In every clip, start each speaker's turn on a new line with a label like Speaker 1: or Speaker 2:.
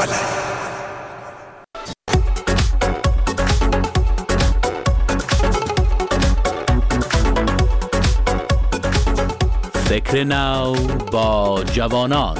Speaker 1: فکر نو با جوانان.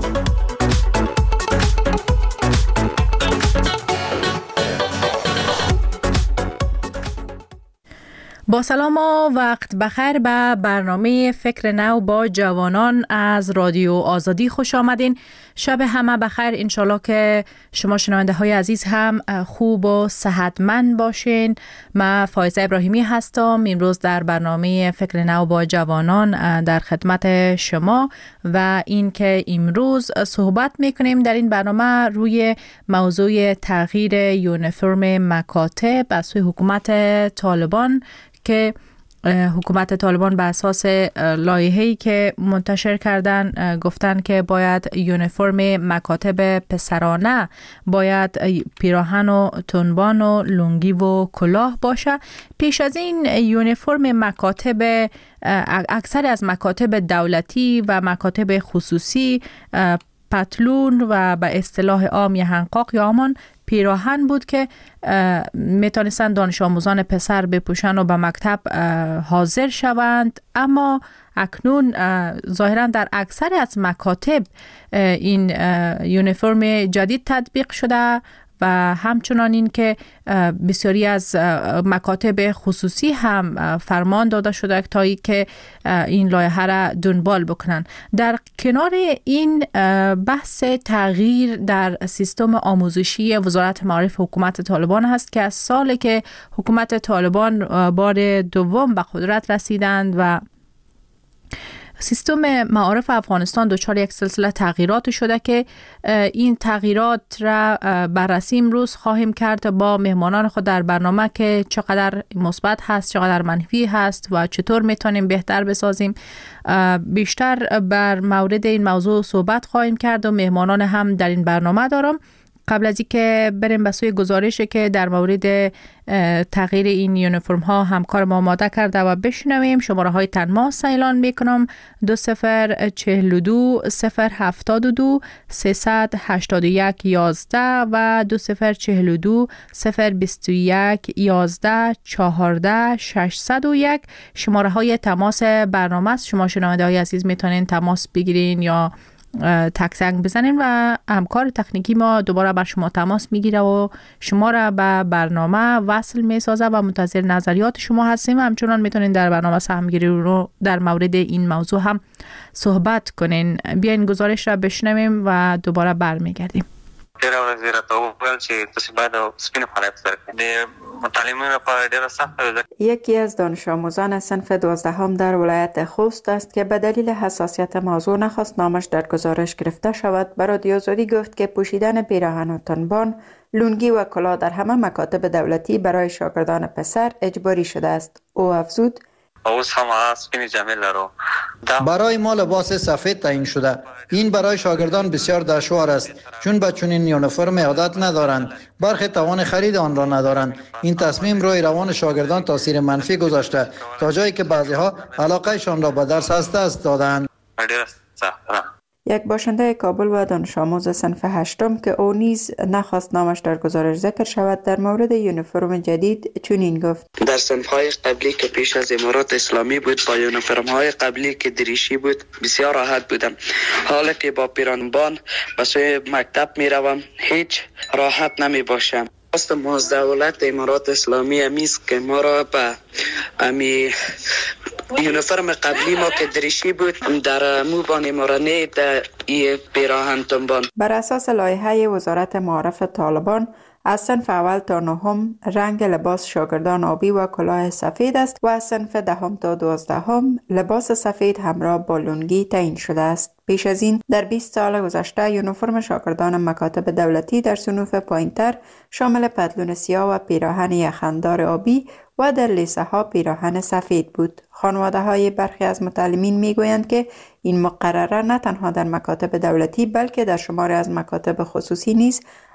Speaker 2: با سلام و وقت بخیر به برنامه فکر نو با جوانان از رادیو آزادی خوش آمدین. شب همه بخیر، انشالله که شما شنونده های عزیز هم خوب و صحتمند باشین. من فایزه ابراهیمی هستم، امروز در برنامه فکر نو با جوانان در خدمت شما و این که امروز صحبت میکنیم در این برنامه روی موضوع تغییر یونیفرم مکاتب از سوی حکومت طالبان که حکومت طالبان به اساس لایحه‌ای که منتشر کردن گفتن که باید یونیفرم مکاتب پسرانه باید پیراهن و تنبان و لنگی و کلاه باشه. پیش از این یونیفرم مکاتب اکثر از مکاتب دولتی و مکاتب خصوصی پتلون و به اصطلاح عام حنقاق یا همان پیراهن بود که میتونستن دانش آموزان پسر بپوشن و به مکتب حاضر شوند، اما اکنون ظاهرا در اکثر از مکاتب این یونیفرم جدید تطبیق شده و همچنان این که بسیاری از مکاتب خصوصی هم فرمان داده شده تا که این لایحه را دنبال بکنن. در کنار این بحث تغییر در سیستم آموزشی وزارت معارف حکومت طالبان هست که از سالی که حکومت طالبان بار دوم به قدرت رسیدند و سیستم معارف افغانستان دچار یک سلسله تغییرات شده که این تغییرات را بررسی امروز خواهیم کرد با مهمانان خود در برنامه که چقدر مثبت هست، چقدر منفی هست و چطور میتونیم بهتر بسازیم. بیشتر بر مورد این موضوع صحبت خواهیم کرد و مهمانان هم در این برنامه دارم. قبل از اینکه بریم به سوی گزارشی که در مورد تغییر این یونیفرم ها همکار ما آماده کرده و بشنویم، شماره های تماس اعلان میکنم 2042 072 381 11 و 2042 021 11 14 601 شماره های تماس برنامه است. شما شنونده های عزیز میتونین تماس بگیرین یا تک زنگ بزنین و همکار تکنیکی ما دوباره بر شما تماس میگیره و شما را به برنامه وصل میسازه و منتظر نظریات شما هستیم. همچنان میتونین در برنامه سهمگیری رو در مورد این موضوع هم صحبت کنین. بیاین گزارش را بشنویم و دوباره برمیگردیم.
Speaker 3: یکی از دانش آموزان صنف 12 در ولایت خوست است که به دلیل حساسیت موضوع نخواست نامش در گزارش گرفته شود. به رادیو آزادی گفت که پوشیدن پیراهن و تنبان، لنگی و کلاه در همه مکاتب دولتی برای شاگردان پسر اجباری شده است. او افزود:
Speaker 4: برای ما لباس سفید تعیین شده. این برای شاگردان بسیار دشوار است چون به چنین یونیفرم عادت ندارند، برخی توان خرید آن را ندارند. این تصمیم روی روان شاگردان تاثیر منفی گذاشته تا جایی که بعضی ها علاقهشان را به درس از دست دادند.
Speaker 3: یک باشنده کابل و دانش آموز صنف 8 که او نیز نخواست نامش در گزارش ذکر شود در مورد یونیفرم جدید چنین گفت:
Speaker 5: در صنف‌های قبلی که پیش از امارات اسلامی بود با یونیفرم‌های قبلی که دریشی بود بسیار راحت بودم. حالا که با پیرانبان به سوی مکتب میروم هیچ راحت نمی باشم. ما از دولت امارات اسلامی امیست که ما را به یونیفرم قبلی ما که دریشی بود در موبان ما را نید پیراهن تنبان.
Speaker 3: بر اساس لایحه وزارت معارف طالبان از صنف اول تا 9 رنگ لباس شاگردان آبی و کلاه سفید است و از صنف 10 تا 12 لباس سفید همراه با لنگی تعیین شده است. پیش از این در 20 سال گذشته یونیفرم شاگردان مکاتب دولتی در صنوف پایینتر شامل پتلون سیاه و پیراهن یخندار آبی و در لیسه ها پیراهن سفید بود. خانواده های برخی از متعلمین می گویند که این مقرره نه تنها در مکاتب دولتی بلکه در شماری از مکاتب خصوصی نیز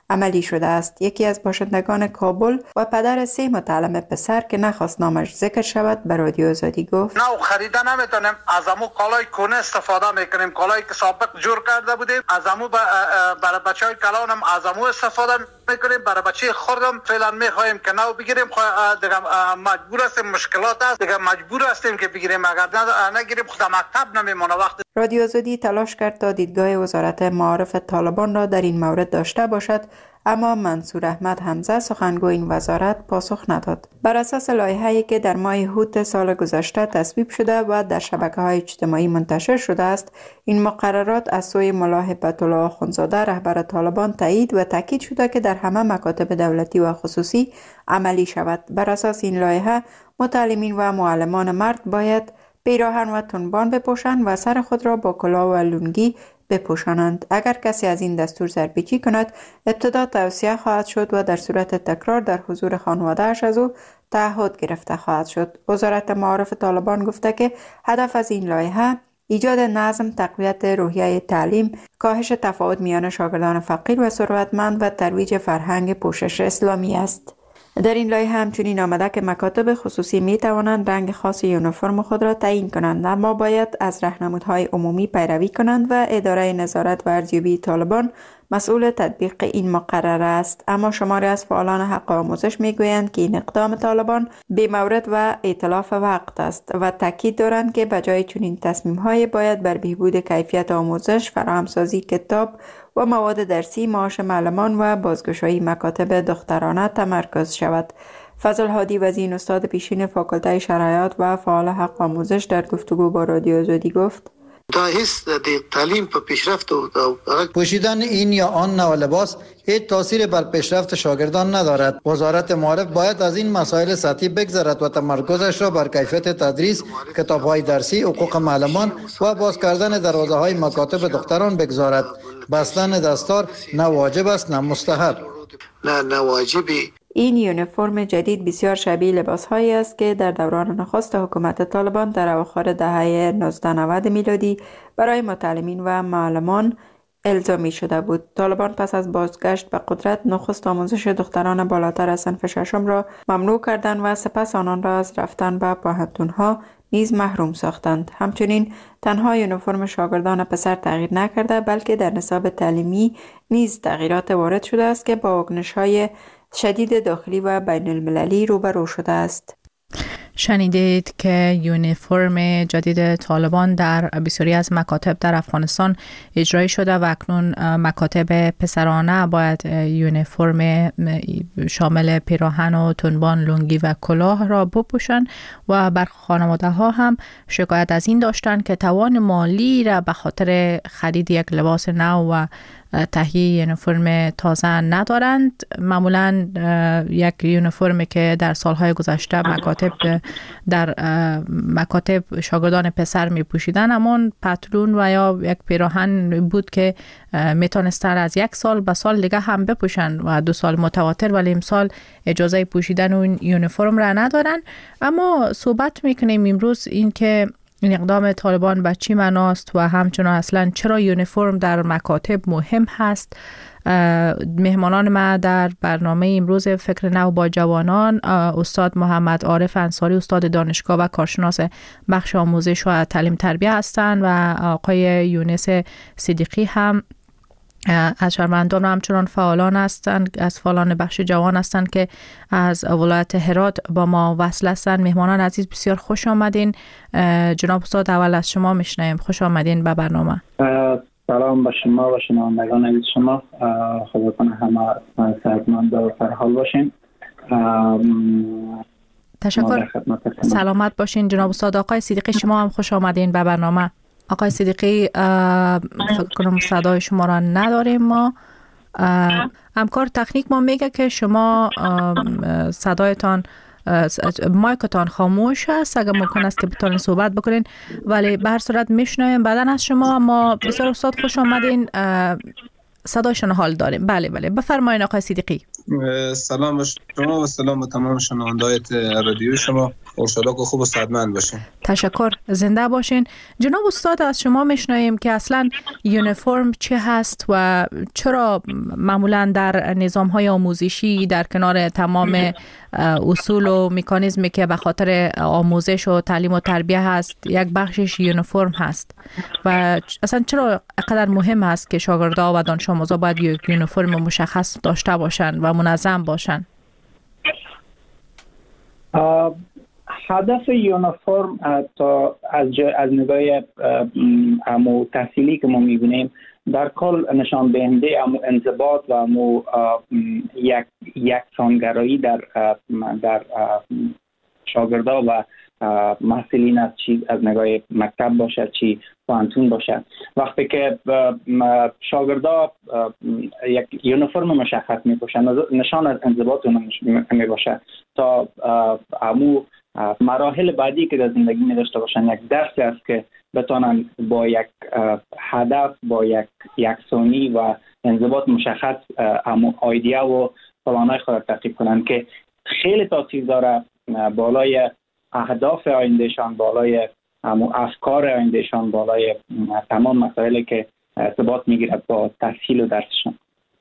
Speaker 3: عملی شده است. یکی از باشندگان کابل و پدر 3 متعلم پسر که نخواست نامش ذکر شود به رادیو آزادی گفت:
Speaker 6: نه خریده نمیتونیم، از امو کالای کونه استفاده میکنیم، کالایی که سابق جور کرده بودیم از امو برای بچهای کلان هم از امو استفاده میکنیم، برای بچه خردم فعلا میخوایم که نو بگیریم، دیگه مجبور هستیم، مشکلات است دیگه مجبور هستیم که بگیریم، اگر نگیریم خود مکتب نمیمونه. وقت
Speaker 3: رادیو آزادی تلاش کرد تا دیدگاه وزارت معارف طالبان را در این مورد داشته باشد، اما منصور احمد حمزه سخنگوی این وزارت پاسخ نداد. بر اساس لایحه‌ای که در ماه هوت سال گذشته تصویب شده و در شبکه‌های اجتماعی منتشر شده است، این مقررات از سوی ملا هیبت الله آخوندزاده رهبر طالبان تایید و تاکید شده که در همه مکاتب دولتی و خصوصی عملی شود. بر اساس این لایحه متعلمین و معلمان مرد باید پیراهن و تنبان بپوشند و سر خود را با کلاه و لنگی بپوشانند. اگر کسی از این دستور سرپیچی کند، ابتدا توصیه خواهد شد و در صورت تکرار در حضور خانواده‌اش از او تعهد گرفته خواهد شد. وزارت معارف طالبان گفته که هدف از این لایحه ایجاد نظم، تقویت روحیه تعلیم، کاهش تفاوت میان شاگردان فقیر و ثروتمند و ترویج فرهنگ پوشش اسلامی است. در این لایحه همچنین آمده که مکاتب خصوصی می توانند رنگ خاص یونیفرم خود را تعیین کنند، اما باید از راهنمودهای عمومی پیروی کنند و اداره نظارت و ارزیابی طالبان مسئول تطبیق این مقرره است. اما شماری از فعالان حق آموزش می گویند که این اقدام طالبان بی مورد و ائتلاف وقت است و تاکید دارند که بجای چنین تصمیم‌های باید بر بهبود کیفیت آموزش، فراهمسازی کتاب و مواد درسی، معاش معلمان و بازگشایی مکاتب دخترانه تمرکز شود. فضل هادی وزین استاد پیشین فاکولته شرایط و فعال حق آموزش در گفتگو با رادیو آزادی گفت:
Speaker 7: دا هیچ تعلیم په پیشرفت و
Speaker 4: پوشیدن این یا آن نوع لباس هیچ تاثیر بر پیشرفت شاگردان ندارد. وزارت معارف باید از این مسائل سطحی بگذرد و تمرکزش را بر کیفیت تدریس، کتاب‌های درسی، حقوق معلمان و باز کردن دروازه‌های مکاتب دختران بگذارد. بستن دستار نه واجب است نه مستحب.
Speaker 7: نه واجبی.
Speaker 3: این یونیفرم جدید بسیار شبیه لباس‌هایی است که در دوران نخست حکومت طالبان در اواخر دهه 1990 میلادی برای متعلمین و معلمان الزامی شده بود. طالبان پس از بازگشت به قدرت نخست آموزش دختران بالاتر از صنف ششم را ممنوع کردند و سپس آنان را از رفتن به پوهنتون‌ها نیز محروم ساختند. همچنین تنها یونیفرم شاگردان پسر تغییر نکرده، بلکه در نصاب تعلیمی نیز تغییرات وارد شده است که با واکنش‌های شدید داخلی و بین المللی روبرو شده است.
Speaker 2: شنیدید که یونیفرم جدید طالبان در بسیاری از مکاتب در افغانستان اجرایی شده و اکنون مکاتب پسرانه باید یونیفرم شامل پیراهن و تنبان، لنگی و کلاه را بپوشند و بر خانواده ها هم شکایت از این داشتند که توان مالی را به خاطر خرید یک لباس نو و تهیه یونیفرم تازه ندارند. معمولا یک یونیفرمی که در سالهای گذشته در مکاتب شاگردان پسر می پوشیدن، همون پتلون و یا یک پیراهن بود که میتونستن از یک سال به سال دیگه هم بپوشن و 2 سال متواتر، ولی امسال اجازه پوشیدن اون یونیفرم را ندارن. اما صحبت میکنیم امروز این که این اقدام طالبان به چی معناست و همچنان اصلا چرا یونیفرم در مکاتب مهم هست. مهمانان ما در برنامه امروز فکر نو با جوانان استاد محمد عارف انصاری، استاد دانشگاه و کارشناس بخش آموزش و تعلیم تربیه هستند و آقای یونس صدیقی هم از شهروندان و همچنان فعالان هستند، از فعالان بخش جوان هستند که از ولایت هرات با ما وصل هستند. مهمانان عزیز بسیار خوش آمدین. جناب استاد اول از شما میشنویم. خوش آمدین به برنامه.
Speaker 8: سلام به شما و شنوندگان عزیز شما. خدا کنه همه صحتمند و سرحال باشین.
Speaker 2: تشکر. سلامت باشین جناب استاد. آقای صدیقی شما هم خوش آمدین به برنامه. آقای صدیقی فکر کنم صدای شما را نداریم ما. همکار تکنیک ما میگه که شما صدایتان مایکتان خاموش است، اگر ممکن است که بتونین صحبت بکنین، ولی به هر صورت میشنویم بعدن از شما. اما بسیار استاد خوش آمدین، صدایشان حال داریم. بله بفرمایید آقای صدیقی.
Speaker 9: سلام به شما و سلام به تمام شنوندگان رادیو شما. انشالله که خوب و صحتمند باشین.
Speaker 2: تشکر، زنده باشین. جناب استاد، از شما میشنویم که اصلا یونیفرم چه هست و چرا معمولا در نظام‌های آموزشی در کنار تمام اصول و مکانیزمی که به خاطر آموزش و تعلیم و تربیه هست یک بخشش یونیفرم هست و اصلا چرا اینقدر مهم است که شاگردها و دانش آموزا باید یک یونیفرم مشخص داشته باشن و منظم باشن؟
Speaker 8: هدف یونیفرم از نگاه امو تحصیلی که ما میبینیم در کل نشان دهنده امو انضباط و امو یک سانگرایی در شاگردا و محصلین است، چی از نگاه مکتب باشد چی پانتون باشد. وقتی که شاگردا یک یونیفرم مشخص میپوشند نشان از انضباط می باشد تا امو مراحل بعدی که در زندگی می داشته باشند یک درسی است که بتانن با یک هدف با یک یکسانی و انضباط مشخص امو ایده و پلانای خود تعقیب کنند که خیلی تاثیر داره بالای اهداف آیندهشان، بالای افکار آیندهشان، بالای تمام مسائلی که ارتباط میگیرد با تحصیل و درسشان.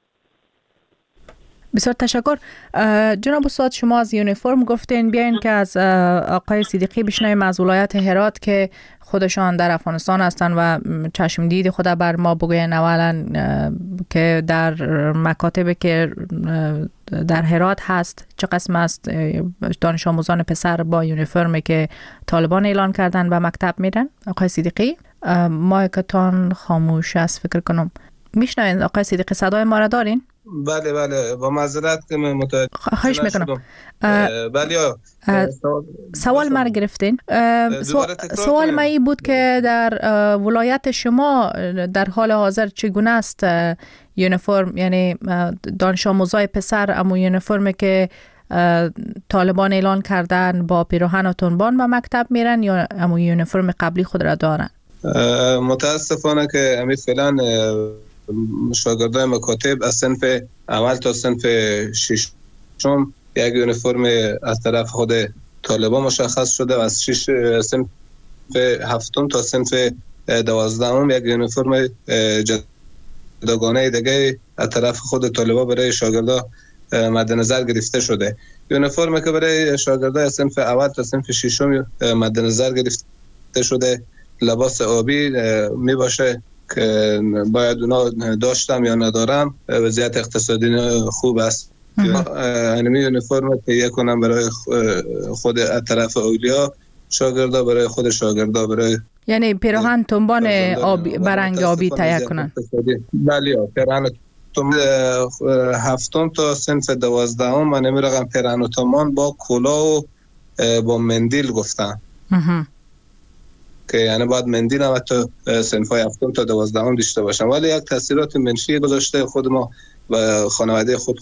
Speaker 2: بسیار تشکر. جناب استاد، شما از یونیفرم گفتین، بیاین که از آقای صدیقی بشنویم از ولایت هرات که خودشان در افغانستان هستند و چشم دید خود بر ما بگوین اولا که در مکاتب که در هرات هست چه قسم است دانش آموزان پسر با یونیفرمی که طالبان اعلان کردن به مکتب میرن؟ آقای صدیقی، مایکتان خاموش است فکر کنم. میشنوین آقای صدیقی؟ صدای ما را دارین؟
Speaker 9: بله با معذرت که من متوجه
Speaker 2: خواهش میکنم.
Speaker 9: بله
Speaker 2: سوال ما گرفتین. سوال ما ای بود که در ولایت شما در حال حاضر چگونه است یونیفرم، یعنی دانش آموزای پسر اما یونیفرمی که طالبان اعلان کردن با پیراهن و تنبان به مکتب میرن یا اما یونیفرم قبلی خود را دارن؟
Speaker 9: متاسفانه که امید فعلا شاگردای مکاتب از صنف اول تا صنف ششم یک یونیفرم از طرف خود طالبان مشخص شده و از صنف هفتم تا صنف 12 یک یونیفرم جداگانه دیگه از طرف خود طالبان برای شاگردا مد نظر گرفته شده. یونیفرمی که برای شاگردای صنف اول تا صنف ششم مد نظر گرفته شده لباس آبی می باشه که باید اونا داشتم یا ندارم، وضعیت اقتصادی خوب است. انمی یونیفرم تهیه کنم برای خود از طرف اولیا شاگردا، برای خود شاگردا، برای
Speaker 2: یعنی پیراهن تنبان آبی برنگ آبی تهیه کنن.
Speaker 9: بله، پیراهن هفتم تا صنف 12 من نمیرم پیراهن تنبان با کلاه و با مندیل گفتن که یعنی باید مندیل هم حتی صنفای هفتم تا 12 داشته باشن، ولی یک تاثیرات منفی گذاشته. خود ما و خانواده خود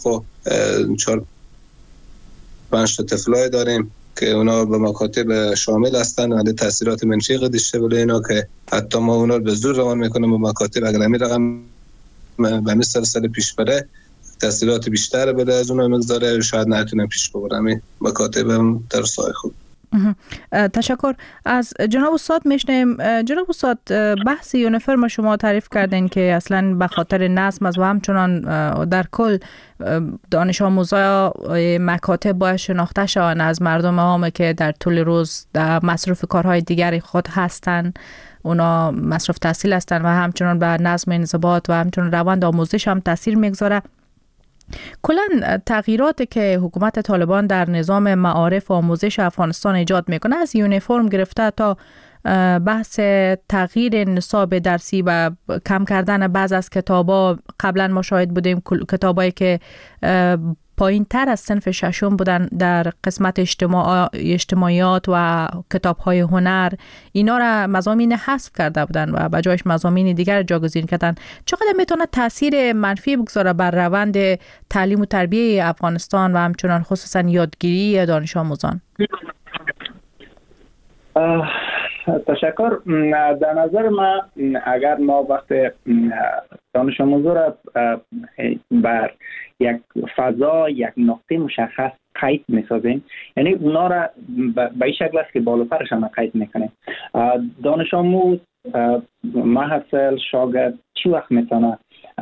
Speaker 9: 4-5 تا طفلای داریم که اونا به مکاتب شامل هستن، ولی تاثیرات منفی داشته بله اینا که حتی ما اونا به زور روان میکنیم به مکاتب. اگر همین رقم به این سلسله پیش بره تاثیرات بیشتر بده از اونا مقداره، شاید نتونم پیش ببرم مکاتب درسای خوب.
Speaker 2: تشکر. از جناب استاد میشنیم. جناب استاد، بحث یونیفرم شما تعریف کردین که اصلا به خاطر نظم است و همچنان در کل دانش آموزای مکاتب باید شناخته شوند از مردم عام که در طول روز در مصروف کارهای دیگری خود هستن، اونا مصروف تحصیل هستن و همچنان به نظم انضباط و همچنان روند آموزش هم تاثیر میگذاره. کلاً تغییراتی که حکومت طالبان در نظام معارف و آموزش افغانستان ایجاد میکنه، از یونیفرم گرفته تا بحث تغییر نصاب درسی و کم کردن بعض از کتابا، قبلا ما شاهد بودیم کتابایی که پایین تر از صنف ششم بودن در قسمت اجتماعیات و کتاب‌های هنر، اینا را مضامین حذف کرده بودن و به جایش مضامین دیگر جاگزین کردن. چقدر میتونه تاثیر منفی بگذاره بر روند تعلیم و تربیه افغانستان و همچنان خصوصا یادگیری دانش آموزان؟
Speaker 8: تشکر. در نظر من اگر ما وقت دانش آموزا را بر یک فضا، یک نقطه مشخص قید میسازیم، یعنی اونا را به این شکل است که بالا پرش هم قید میکنیم. دانش آموز، محصل، شاگرد چی وقت میتونه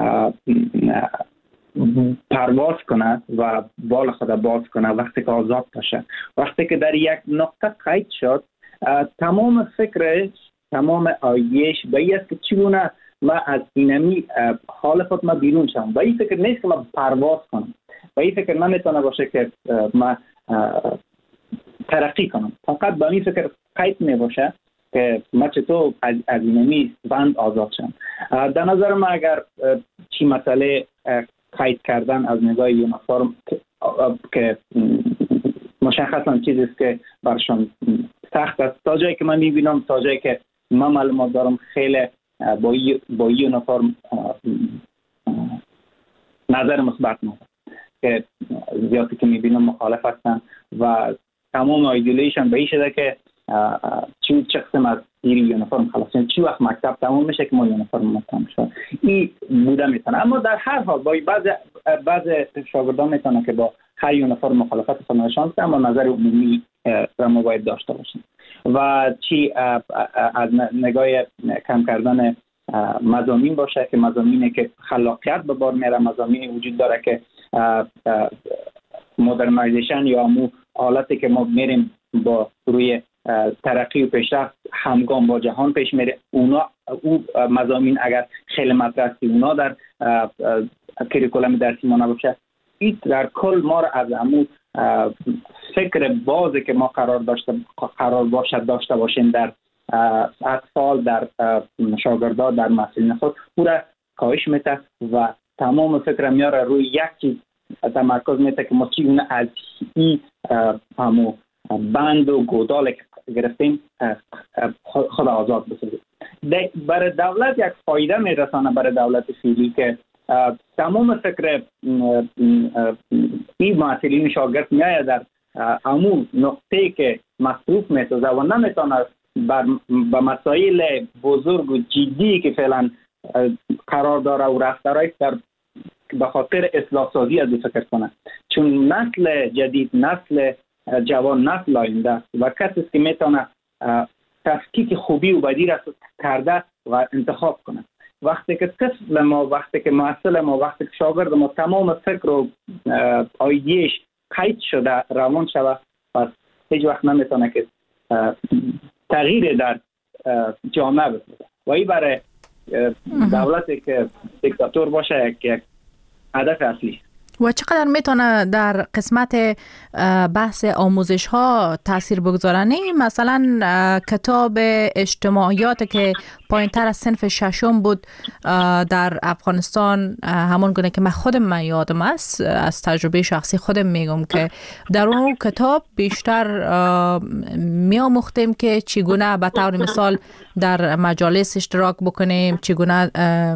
Speaker 8: پرواز کنه و بال خود باز کنه؟ وقتی که آزاد باشه، وقتی که در یک نقطه قید شد، تمام فکرش، تمام آیش به این است که چگونه من از اینمی حال خود ما بیرون شم. به این فکر نیست که من پرواز کنم، به این فکر نمیتونه باشه که من ترقی کنم، فقط به این فکر قید میباشه که من چطور از اینمی بند آزاد شم. در نظر من اگر چی مسئله قید کردن از نگاه یونیفرم که مشخصا چیزی است که برشان سخت است، تا جایی که من میبینم، تا جایی که من معلومات دارم، خیلی با یونیفرم نظر مثبت ندارم که زیادی که میبینم مخالف هستن و تمام ایدئولوژیشون به این شده که چه قسم از زیر یونیفرم خلاص، چی وقت مکتب تمام میشه که ما یونیفرم تمام شد. این بوده میتونه، اما در هر حال با بعض شاگردان میتونه که با هر یونیفرم مخالفت خود نشان بده، اما نظر عمومی را ما باید داشته باشیم. و چی از نگاه کم کردن مضامین باشه که مضامینی که خلاقیت به بار میاره، مضامینی وجود داره که مدرنایزیشن یا مو حالتی که ما میریم با روی ترقی و پیشرفت همگام با جهان پیش میره، او مضامین اگر خیلی مطرح است اونا در کریکولم درسی ما نباشه، این در کل ما را از همون فکر بازی که ما قرار داشته باشیم در اطفال، در شاگردان، در مسئولین خود، او را کاهش میده و تمام فکر میاره روی یک چیز تمرکز میده که ما چگونه از این همون بند و گودال که گرفتیم خود آزاد بسازیم. برای دولت یک فایده میرسانه، برای دولت فعلی، که تمام فکر این مسئولین شاگرد میایه در همون نقطه که مصروف میسازه و نمیتونه به مسائل بزرگ و جدی که فعلا قرار داره و رفتارهایی در به خاطر اصلاح سازی از فکر کنه، چون نسل جدید، نسل جوان، نسل آینده است و کسی که میتونه تفکیک خوبی و بدی را کرده و انتخاب کنه. وقتی که طفل ما، وقتی که محصل ما، وقتی که شاگرد ما تمام فکر و آیدیش قید شده، روان شده، پس هیچ وقت نمیتونه که تغییر در جامعه بسازه و این برای دولتی که دیکتاتور باشه یک هدف اصلی.
Speaker 2: و چقدر میتونه در قسمت بحث آموزش ها تاثیر بگذارن؟ مثلا کتاب اجتماعیات که پایین تر از صنف ششم بود در افغانستان، همون گونه که من خودم یادم است، از تجربه شخصی خودم میگم که در اون کتاب بیشتر میاموختیم که چگونه به طور مثال در مجالس اشتراک بکنیم، چگونه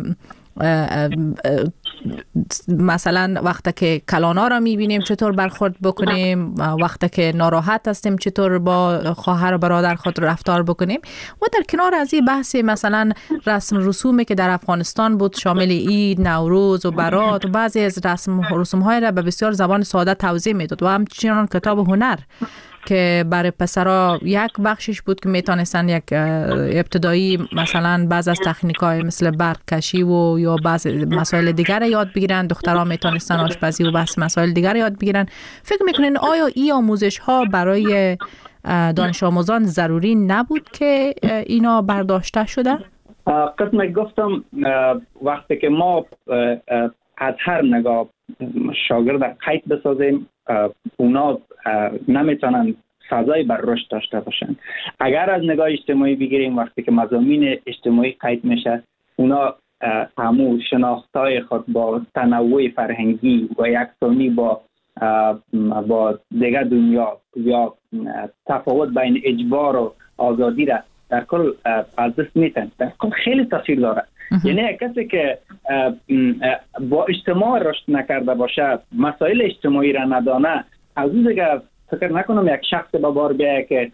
Speaker 2: مثلا وقتی که کلانا را میبینیم چطور برخورد بکنیم، وقتی که ناراحت هستیم چطور با خواهر و برادر خود رفتار بکنیم. و در کنار از این بحث مثلا رسم رسومی که در افغانستان بود، شامل عید، نوروز و برات و بعضی از رسم رسوم های را به بسیار زبان ساده توضیح میداد. و همچنین کتاب هنر که برای پسرها یک بخشش بود که میتونستن یک ابتدایی مثلا بعض از تکنیک‌های مثل برق کشی و یا بعض مسائل دیگر یاد بگیرن، دخترها میتونستن آشپزی و بحث مسائل دیگر یاد بگیرن. فکر میکنین آیا این آموزش ها برای دانش آموزان ضروری نبود که اینا برداشته شده؟
Speaker 8: قسم گفتم وقتی که ما از هر نگاه شاگرد قید بسازیم، اونا نمیتونن فضای بر رشد داشته باشن. اگر از نگاه اجتماعی بگیریم، وقتی که مضامین اجتماعی قید میشه، اونا همون شناختای خود با تنوع فرهنگی و یکسانی با دیگر دنیا یا تفاوت بین اجبار و آزادی را در کل از دست میتن، در کل خیلی تاثیر داره. یعنی کسی که با اجتماع رشد نکرده باشه، مسائل اجتماعی را ندانه، از اون دیگه فکر نکنم یک شخص به بار بیایه که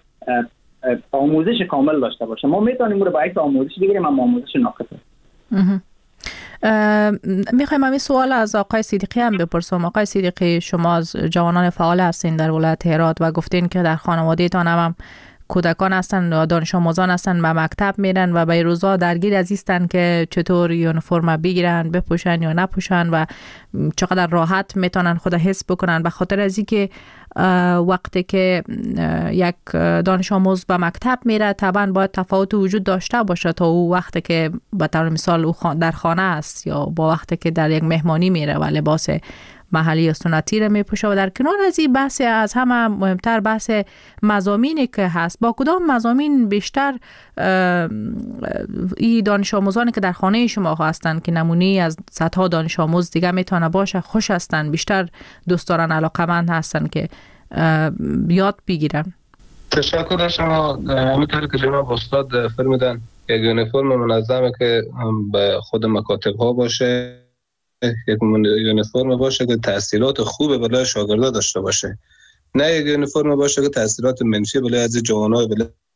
Speaker 8: آموزش کامل داشته باشه. ما میتونیم رو باید آموزش بگیریم، اما آموزش ناقصه.
Speaker 2: میخوایم همین سوال از آقای صدیقی هم بپرسم. آقای صدیقی، شما از جوانان فعال هستین در ولایت هرات و گفتین که در خانوادهتان هم کودکان هستن و دانش آموزان هستن، به مکتب میرن و به روزا درگیر از هستن که چطور یونیفرم بگیرن، بپوشن یا نپوشن و چقدر راحت میتونن خود حس بکنن. به خاطر از اینکه وقتی که یک دانش آموز به مکتب میره طبعا باید تفاوت وجود داشته باشه تا او وقتی که به طور مثال او در خانه است یا با وقتی که در یک مهمانی میره و لباس محلی یا سنتی را میپوشه. و در کنار از این بحث از همه مهمتر بحث مضامینی که هست، با کدام مضامین بیشتر این دانش آموزانی که در خانه شما هستند که نمونه‌ای از صدها دانش آموز دیگه میتونه باشه خوش هستند، بیشتر دوست دارن، علاقمند هستند که یاد بگیرن؟
Speaker 9: تشکر شما. همینطور که جناب استاد فرمودن یک یونیفرم منظمه که به خود مکاتب ها باشه، یک یونیفرم باشه که تأثیرات خوب برای شاگردان داشته باشه، نه یک یونیفرم باشه که تأثیرات منفی برای از جوانای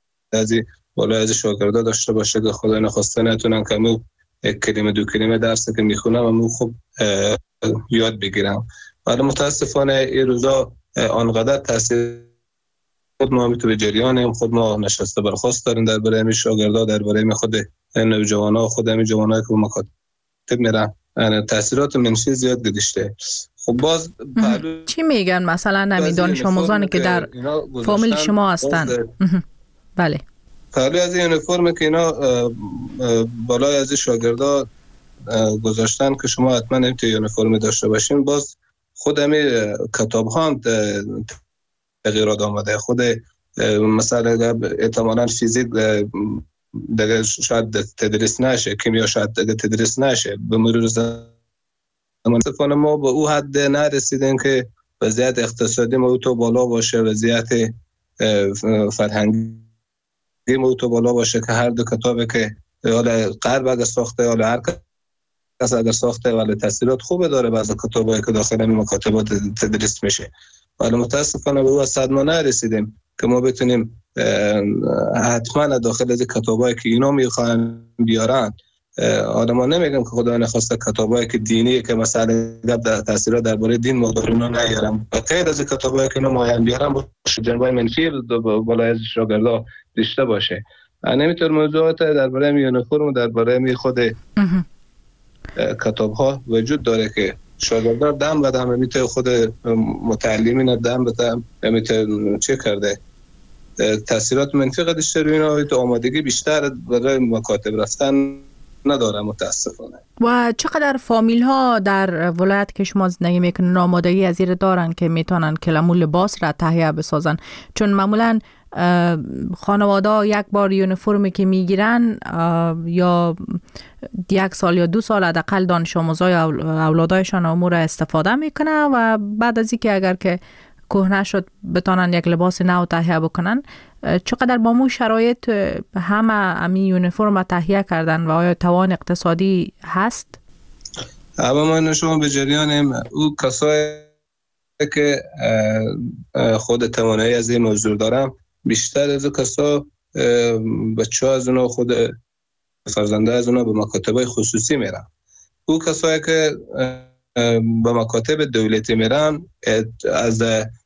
Speaker 9: برای از شاگردان داشته باشه که خدا نخواسته نتونن که یک کلمه دو کلمه درسی که میخونم و خوب یاد بگیرم. ولی متاسفانه این روزا آنقدر تاثیر خود ما میتونه جریانیم، خود ما نشسته برخواست داریم در برای شاگردان، در برای خود نوجوانا، خود همین جوانایی که مکاتب میرن تاثیرات منفی زیاد گذاشته. خب باز
Speaker 2: چی میگن مثلا همین دانش آموزانی که در فامیل شما هستن؟ بله.
Speaker 9: پهلوی از این یونیفرم که اینا بالای از شاگردا گذاشتن که شما حتما این یونیفرم داشته باشین، باز خود همین کتاب ها هم تغییرات آمده. خود مثلا احتمالاً فیزیک دیگه شاید تدریس نشه، کیمیا شاید دیگه تدریس نشه. به مرور زمان ما به او حد نرسیدیم که وضعیت اقتصادی ما تو بالا باشه، وضعیت فرهنگی ما تو بالا باشه که هر دو کتابی که حالا غرب اگه ساخته حالا هر کس اگر ساخته ولی تاثیرات خوبه داره، بعضی کتابایی که داخل این مکاتبات تدریس میشه. ولی متاسفانه به او صد ما نرسیدیم که ما بتونیم حتما داخل از کتابایی که اینا میخوان بیارن، آدما نمیگم که خدا نخواسته کتابایی که دینی که مثلا در تاثیرات درباره دین مدارنا نیارم، غیر از کتابایی که اینا مایان بیارن باشه جنبه منفی بالای از شاگردا داشته باشه. نمیتونه موضوعات درباره یونیفرم و درباره خود کتاب‌ها وجود داره که شاگردان دم به دم میتونه خود متعلمین دم به دم میتونه چه کرده تاثیرات منفی داشته روی اینا، تو آمادگی بیشتر برای مکاتب رفتن نداره متاسفانه.
Speaker 2: و چقدر فامیل ها در ولایت که شما زندگی میکنن آمادگی از این دارن که میتونن کلمو لباس را تهیه بسازن؟ چون معمولا خانواده یک بار یونیفرمی که میگیرن یا 1 سال یا 2 سال حداقل دانش آموزای اولادایشان امور استفاده میکنه و بعد از اینکه اگر که کهنه شد بتونن یک لباس نو تهیه بکنن. چقدر با مو شرایط همه امی یونیفرم تهیه کردن و آیا توان اقتصادی هست؟
Speaker 9: اما ما نشون به جریانیم او کسایی که خود توانایی از این موضوع دارم، بیشتر از کسا بچه ها از اونا خود فرزنده از اونا به مکاتبای خصوصی میرن. او کسایی که به مکاتب دولتی میرن از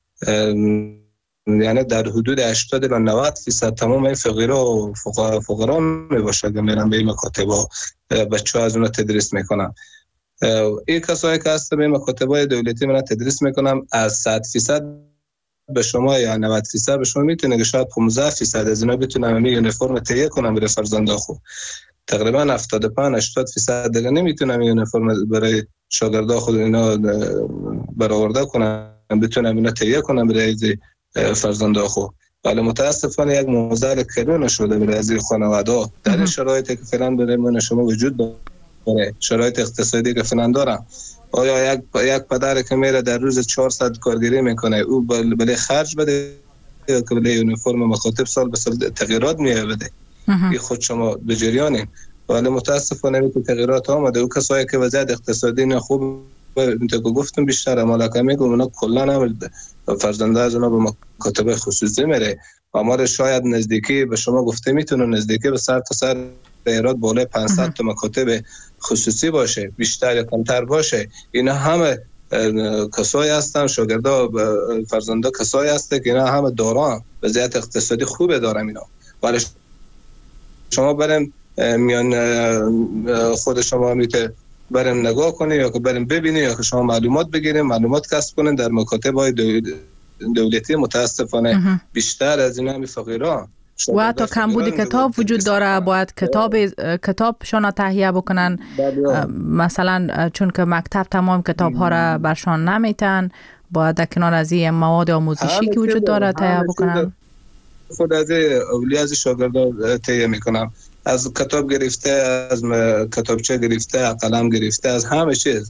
Speaker 9: یعنی در حدود 80 تا 90% تمام این فقیرها و فقرا میباشه که میرن به این مکاتبا، بچه ها از اونا تدریس میکنن. این کسایی که هست به مکاتبای دولتی میرن تدریس میکنن، از 100% به شما یا 90% به شما میتونه که شاید 15% از اینا بتونن همین یونیفرم تهیه کنن برای فرزنده خود. تقریبا 75-80% دیگه نمیتونن یونیفرم برای شاگردا خود اینا برآورده کنن، بتونن اینا تهیه کنن برای فرزنده خود. ولی متاسفانه یک موزل کلون شده برای از خانواده در این شرایطی که فعلا برای من شما وجود داره، شرایط اقتصادی که فعلا دارن. آیا یک پدر که میره در روز 400 کارگری میکنه او بله خرج بده که بله یونیفرم مکاتب سال به سال تغییرات میابده؟ این خود شما به جریانین. ولی متاسفانه این تغییرات آمده. او کسایی که وضعیت اقتصادی نخوب که گفتم بیشتر مالک میگم اونا کلا هم فرزنده از اونا به مکاتب خصوصی میره آمار شاید نزدیکی به شما گفته میتونه نزدیکی به سر تا سر ایراد بالای 500 تا مکاتب خصوصی باشه، بیشتر یا کمتر باشه. اینا همه کسایی هستن، شاگردا فرزندا کسایی هستن که اینا همه دارن وضعیت اقتصادی خوبه دارن اینا. ولی شما بریم میان خود شما میته بریم نگاه کنید یا که بریم ببینید یا که شما معلومات بگیرید، معلومات کسب کنید در مکاتب‌های دولتی متاسفانه بیشتر از اینا همین فقیران
Speaker 2: و حتی کمبود کتاب وجود داره، باید کتابشان تهیه بکنن. مثلا چون که مکتب تمام کتاب ها را برشان نمیتن، باید در کنار از این مواد آموزشی که وجود داره تهیه بکنن.
Speaker 9: خود از اولیه از شاگردان تهیه میکنم، از کتاب گرفته، از کتابچه گرفته، قلم گرفته، از همه چیز.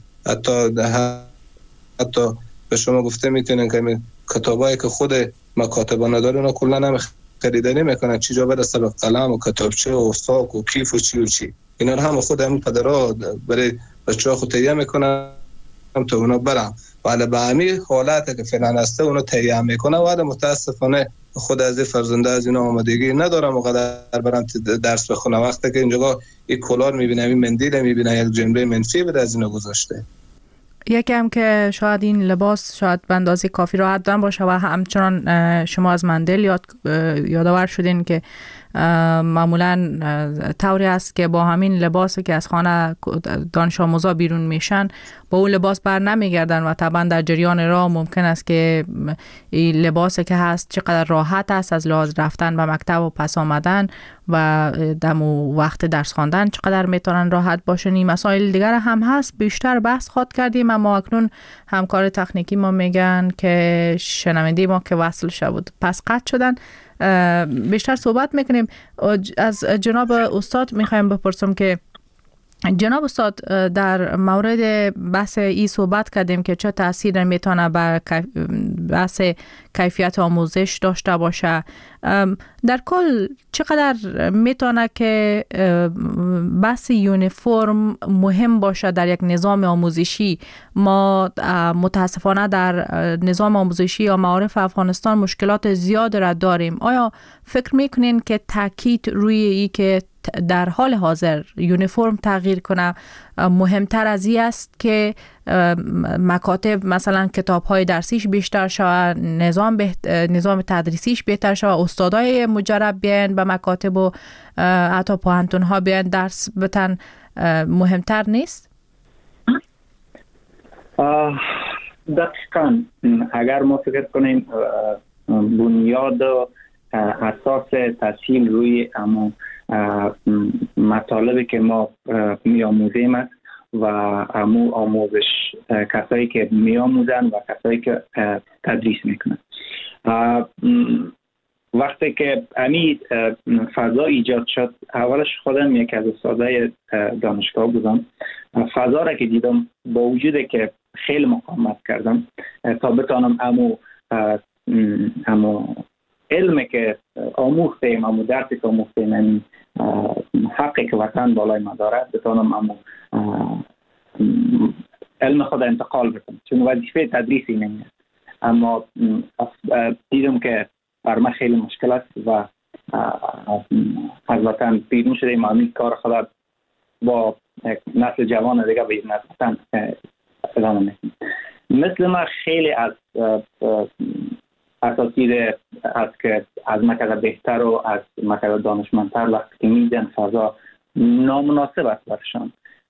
Speaker 9: حتی به شما گفته میتونن که کتابایی که خود مکاتبا نداره اونا کلا خریداری میکنن، چی جا برسه به قلم و کتابچه و ساک و کیف و چی اینا هم خود همون پدرها برای بچه‌ها خود تهیه میکنن تا اونا برن. ولی به همین حالت که فعلا هسته اونا تهیه میکنن و متاسفانه خود از فرزنده از اینا آمادگی ندارم وقدر برن درس بخونه. وقتی که اینجا یک کلار میبینه، این مندیل میبینه، یک جنبه منفی بده از اینا گذاشته.
Speaker 2: یکی هم که شاید این لباس شاید به اندازه کافی راحت دارن باشه و همچنان شما از مندل یادآور شدین که معمولا طوری است که با همین لباسی که از خانه دانش آموزا بیرون میشن با اون لباس بر نمیگردن و طبعا در جریان راه ممکن است که این لباسی که هست چقدر راحت است از لحاظ رفتن به مکتب و پس آمدن و دمو وقت درس خواندن چقدر میتونن راحت باشن. این مسائل دیگر هم هست، بیشتر بحث خواد کردیم، اما اکنون همکار تکنیکی ما میگن که شنونده ما که وصل شد پس قطع شدن. بیشتر صحبت میکنیم. از جناب استاد میخوایم بپرسم که جناب استاد در مورد بحث ای صحبت کردیم که چه تأثیر میتونه بر بحث کیفیت آموزش داشته باشه. در کل چقدر میتونه که بحث یونیفرم مهم باشه در یک نظام آموزشی؟ ما متاسفانه در نظام آموزشی یا معارف افغانستان مشکلات زیاد را داریم. آیا فکر میکنین که تاکید روی ای که در حال حاضر یونیفرم تغییر کنه مهمتر از این است که مکاتب مثلا کتاب‌های درسیش بیشتر شود، نظام تدریسیش بهتر شود، استادای مجرب بیان به مکاتب و حتی پوهنتون‌ها بیان درس بتن مهمتر نیست؟
Speaker 8: دقیقاً اگر ما فکر کنیم بنیاد اساس تحصیل روی مطالبی که ما می‌آموزیم است و آموزش کسایی که می‌آموزن و کسایی که تدریس میکنن. وقتی که امی فضا ایجاد شد، اولش خودم یک از استادای دانشگاه بودم، فضا را که دیدم با وجود که خیلی مقاومت کردم تا بتانم امو علمی که آموختیم، امو درسی که آموختیم، حقی که وطن بالای ما داره بتانم امو علم خود انتقال بکنم، چون وظیفه تدریسی نمیاد. اما دیدم که بر من خیلی مشکل است و از وطن بیرون شده. همین کار خود با نسل جوان دیگه به وطن ادامه میدم. مثل ما خیلی از اساتید است که از مکتب بهتر و از مکتب دانشمندتر وقتی که میدن فضا نامناسب است برشان.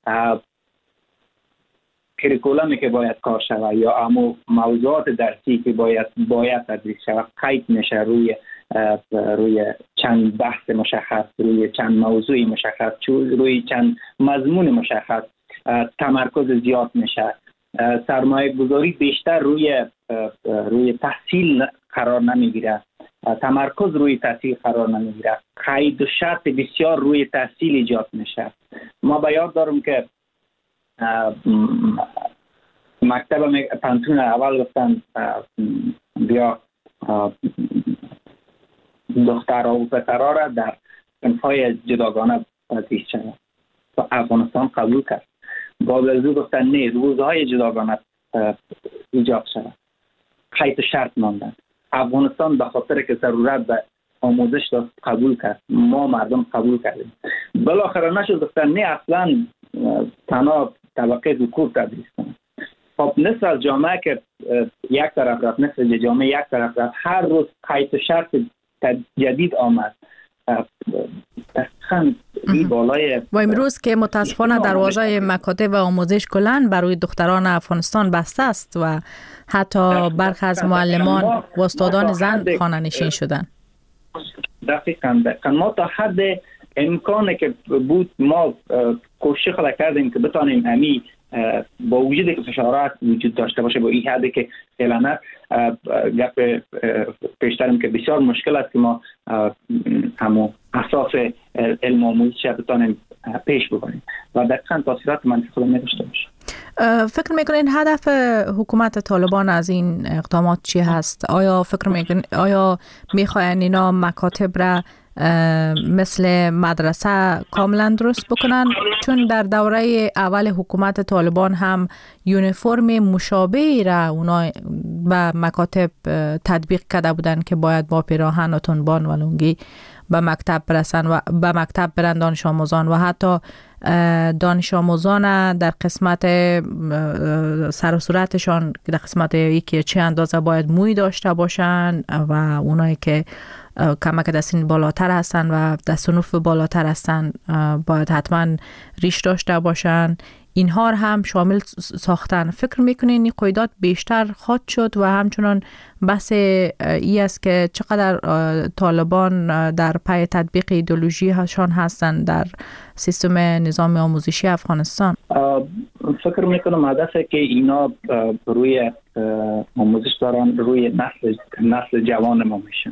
Speaker 8: کریکولمی که باید کار شود یا امو موضوعات درسی که باید تدریس شود قید میشه روی چند بحث مشخص، روی چند موضوع مشخص، روی چند مضمون مشخص تمرکز زیاد میشه. سرمایه گذاری بیشتر روی تحصیل قرار نمیگیره، تمرکز روی تحصیل قرار نمیگیره، قید و شرط بسیار روی تحصیل ایجاد میشه. ما به یاد دارم که مکتب پانتون اول گفتن بیا دخترها و پسرها را در صنف‌های جداگانه تدریس شود و افغانستان قبول کرد. بعد از او گفتن نه، روزهای جداگانه ایجاد شود، قید شرط ماندن. افغانستان به خاطر که ضرورت به آموزش داد قبول کرد. ما مردم قبول کردیم. بالاخره نشد گفتن نه اصلا تنها طبقه ذکور تدریس کنه. خب نصف از جامعه که یک طرف رفت، نصف جامعه یک طرف رفت، هر روز قید شرط جدید آمد.
Speaker 2: و امروز که متاسفانه دروازه مکاتب و آموزش کلان برای دختران افغانستان بسته است و حتی برخی از معلمان و استادان زن خانه نشین شدن.
Speaker 8: دقیقاً ما تا حد امکانه که بود ما کوشش کردیم که بتانیم امی با وجود که فشارات وجود داشته باشه، با این حدی که اعلانات گپ پیشترم که بسیار مشکل است که ما همو اساس علم آموزش بتانیم پیش ببریم و دقیقاً تاثیرات منفی خود نداشته باشه.
Speaker 2: فکر میکنین هدف حکومت طالبان از این اقدامات چی هست؟ آیا فکر میکنین آیا میخواین اینا مکاتب را مثل مدرسه کاملا درست بکنن؟ چون در دوره اول حکومت طالبان هم یونیفرم مشابهی را اونا به مکاتب تطبیق کرده بودن که باید با پیراهن و تنبان و لنگی به مکتب برسن و به مکتب برن دانش آموزان و حتی دانش آموزان در قسمت سر و صورتشان در قسمت یکی چه اندازه باید موی داشته باشن و اونایی که کمک دستین بالاتر هستن و دستونوف بالاتر هستن باید حتما ریش داشته باشن. اینها هم شامل ساختن. فکر میکنین این قیودات بیشتر خواهد شد و همچنان بحث ای است که چقدر طالبان در پی تطبیق ایدئولوژی هاشان هستند در سیستم نظام آموزشی افغانستان؟
Speaker 8: فکر میکنم هدفه که اینا روی آموزش دارن روی نسل جوان ما میشن.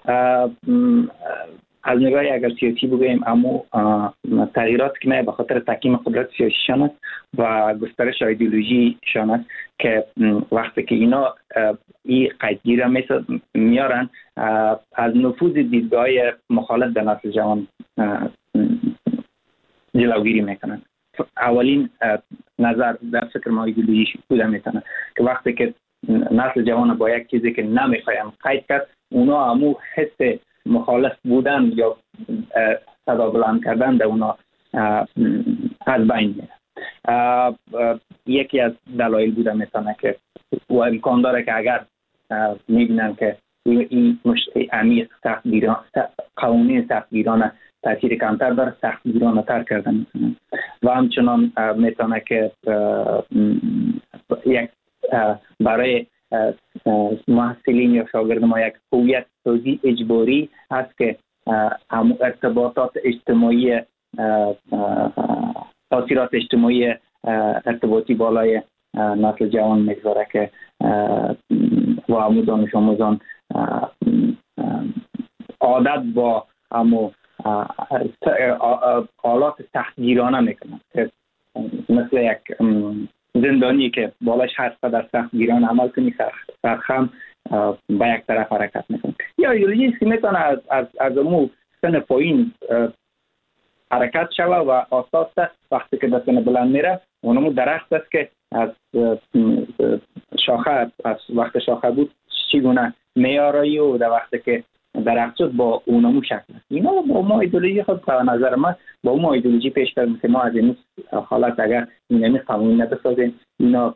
Speaker 8: از نگاه اگر سیاسی بگوییم اما تغییرات که نه به خاطر تحکیم قدرت سیاسیشان است و گسترش ایدئولوژی شان است که وقتی که اینا این قیدگیر میارن از نفوذ دیدگاه مخالف در نسل جوان جلوگیری میکنن. اولین نظر در فکر ما ایدئولوژی بوده میتونه که وقتی که نسل جوان با یک چیزی که نمیخوایم قید کرد اونا همو حس مخالف بودن یا صدا بلند کردن در اونا از بین میره. یکی از دلایل بوده میتونه که و امکان داره که اگر میبینن که این امیر قوانین سختگیرانه تاثیر کمتر داره سختگیرانه تر کردن میتونن و همچنان میتونه که یک برای محصلین یا شاگرد ما یک هویت سازی اجباری هست که ارتباطات اجتماعی تاثیرات اجتماعی ارتباطی بالای نسل جوان میگذاره که و همو دانش آموزان عادت با همو حالات سختگیرانه میکنن که مثل یک زندانی که بالاش هر قدر سختگیرانه عمل کنی سرخم با یک طرف حرکت میکنه. یا ایدئولوژی که میتونه از امو سن پایین حرکت شوه و آساسته وقتی که به سن بلند میره اونمو درخت است که از شاخه از وقت شاخه بود چگونه میارایی و در وقتی که درخت شد با اونمو شکل است. اینا با ما ایدئولوژی خود به نظر من با ما ایدئولوژی پیش کردیم که ما از این حالت اگر اینمی قانون نبسازیم اینا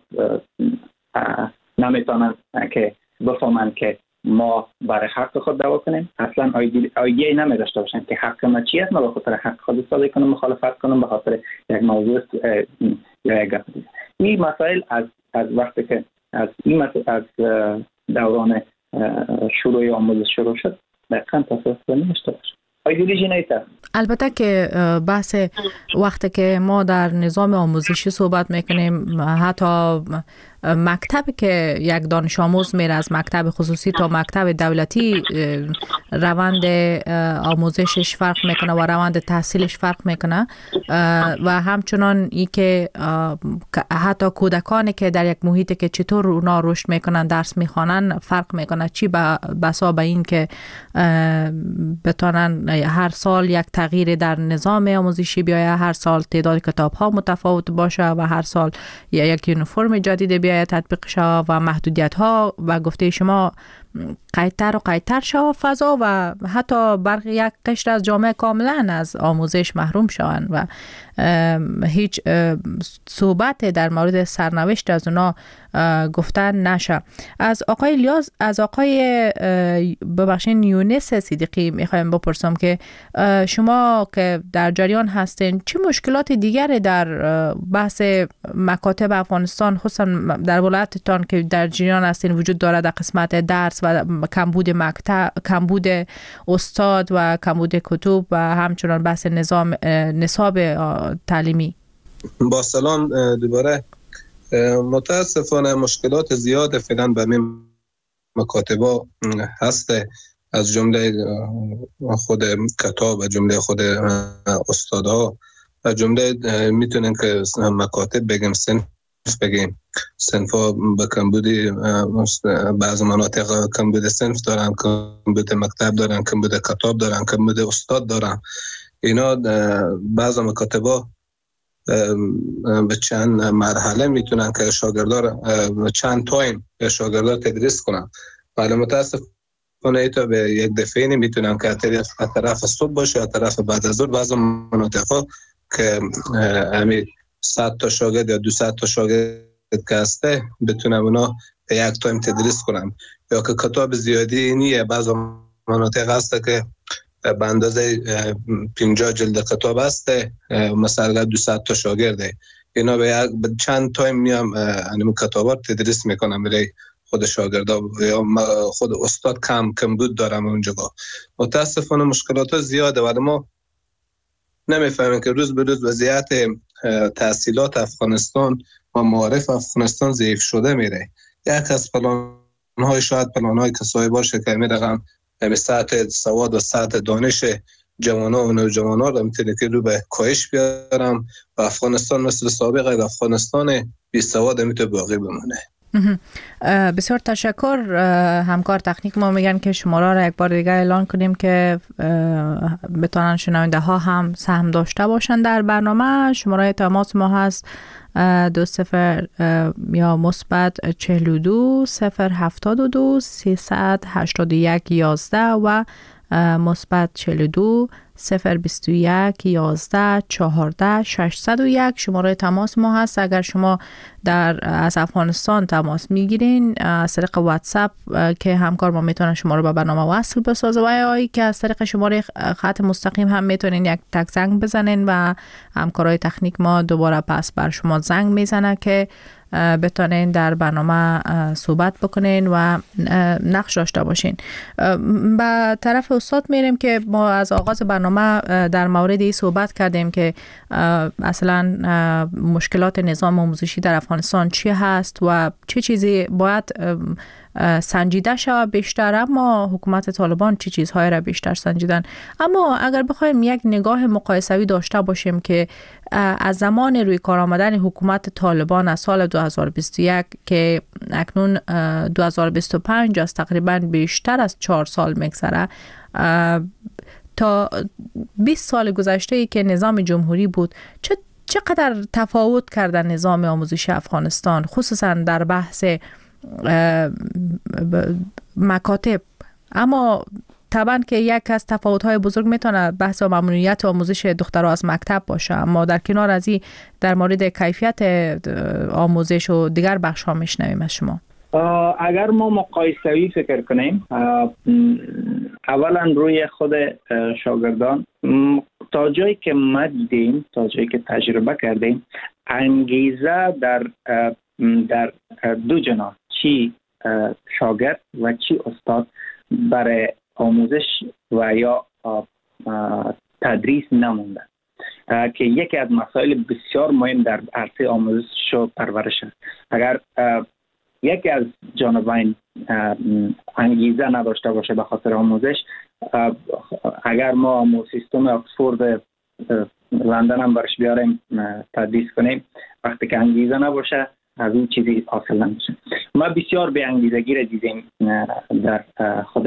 Speaker 8: نمیتونن که بفهمن که ما برای حق خود دعوا کنیم. اصلا ایده نمیداشته باشن که حق ما چی است، ما به خاطر حق خود استفاده کنیم مخالفت کنیم به خاطر یک موضوع یا یک گپ. این مسائل از وقتی که از دوران شروع آموزش شروع شد دقیقاً تصادف نمیشته باشه. ایدئولوژی نیست.
Speaker 2: البته که بحث وقتی که ما در نظام آموزشی صحبت میکنیم حتی مکتبی که یک دانش آموز میره از مکتب خصوصی تا مکتب دولتی روند آموزشش فرق میکنه و روند تحصیلش فرق میکنه و همچنان ای که حتی کودکانی که در یک محیطی که چطور اونا رشد میکنن درس میخوانن فرق میکنه. چی بسا به این که بتونن هر سال یک تغییر در نظام آموزشی بیاید، هر سال تعداد کتاب ها متفاوت باشه و هر سال یک یونیفرم جدید بیاید تطبیق شود و محدودیت ها و گفته شما قیدتر و قیدتر شود فضا و حتی برخی یک قشر از جامعه کاملا از آموزش محروم شوند و هیچ صحبت در مورد سرنوشت از اونا گفتن نشه. از آقای الیاس، از آقای ببخشید یونس صدیقی میخوایم بپرسم که شما که در جریان هستین چه مشکلات دیگری در بحث مکاتب افغانستان خصوصا در ولایتتان که در جریان هستین وجود داره در قسمت درس و کمبود مکتب، کمبود استاد و کمبود کتب و همچنان بحث نصاب تعلیمی؟
Speaker 9: با سلام دوباره. متاسفانه مشکلات زیاد فعلا به مکاتبا هست، از جمله خود کتاب و جمله خود استادها و جمله میتونن که مکاتب بگیم صنف بگیم، صنفا به کمبودی بعض مناطق کمبود صنف دارن، کمبود مکتب دارن، کمبود کتاب دارن، کمبود استاد دارن. اینا بعض مکاتبا به چند مرحله میتونن که شاگردار چند تایم شاگردار تدریس کنن، ولی متاسفانه ایتا به یک دفعه نمیتونن که طرف صبح باشه یا طرف بعد از ظهر. بعض مناطقا که همین 100 تا شاگرد یا 200 تا شاگرد که هسته بتونن اونا به یک تایم تدریس کنن، یا که کتاب زیادی نیه. بعض مناطق هسته که به اندازه 50 جلد کتاب هسته، مثلا 200 تا شاگرده، اینا به چند تایم میام انم کتابا تدریس میکنم برای خود شاگردا یا خود استاد کم بود دارم اونجا. متاسفانه مشکلات زیاده ولی ما نمیفهمیم که روز به روز وضعیت تحصیلات افغانستان و معارف افغانستان ضعیف شده میره. یک از پلان‌های شاید پلان‌های کسایی باشه که میرقم به سطح سواد و سطح دانش جوانان و نوجوانان رو میتونه که رو به کاهش بیارم و افغانستان مثل سابق افغانستان بی سواد میتونه باقی بمونه.
Speaker 2: بسیار تشکر. همکار تکنیک ما میگن که شماره را یک بار دیگه اعلان کنیم که بتونن شنونده ها هم سهم داشته باشن در برنامه. شماره تماس ما هست 20 یا مثبت 42 072 381 11 و مثبت 42 021 11 14 601 شماره تماس ما هست. اگر شما از افغانستان تماس میگیرین از طریق واتساپ که همکار ما میتونه شما رو به برنامه وصل بسازه و یا که از طریق شماره خط مستقیم هم میتونین یک تک زنگ بزنین و همکارای تکنیک ما دوباره پس بر شما زنگ میزنه که بتونین در برنامه صحبت بکنین و نقش داشته باشین. به طرف استاد میریم که ما از آغاز برنامه در مورد این صحبت کردیم که اصلا مشکلات نظام آموزشی در افغانستان چی هست و چه چیزی باید سنجیده شود بیشتر، اما حکومت طالبان چه چیزهای را بیشتر سنجیدن. اما اگر بخوایم یک نگاه مقایسوی داشته باشیم که از زمان روی کار آمدن حکومت طالبان از سال 2021 که اکنون 2025 است، تقریبا بیشتر از 4 سال میگذره، تا 20 سال گذشته ای که نظام جمهوری بود، چقدر تفاوت کرده نظام آموزشی افغانستان خصوصا در بحث مکاتب. اما طبعا که یک از تفاوت‌های بزرگ میتونه بحث ممنوعیت آموزش دخترها از مکتب باشه، اما در کنار از این در مورد کیفیت آموزش و دیگر بخش‌ها میشنویم از شما.
Speaker 8: اگر ما مقایسوی فکر کنیم، اولا روی خود شاگردان تا جایی که ما دیدیم، تا جایی که تجربه کردیم، انگیزه در دو جناح، چی شاگرد و چی استاد، برای آموزش و یا تدریس نمونده که یکی از مسائل بسیار مهم در عرصه آموزش و پرورش است. اگر یکی از جانبین انگیزه نداشته باشه به خاطر آموزش، اگر ما سیستم اکسفورد لندن هم برش بیاریم تدریس کنیم، وقتی که انگیزه نباشه از این چیزی حاصل نمیشه. ما بسیار به انگیزگی را دیدیم در خود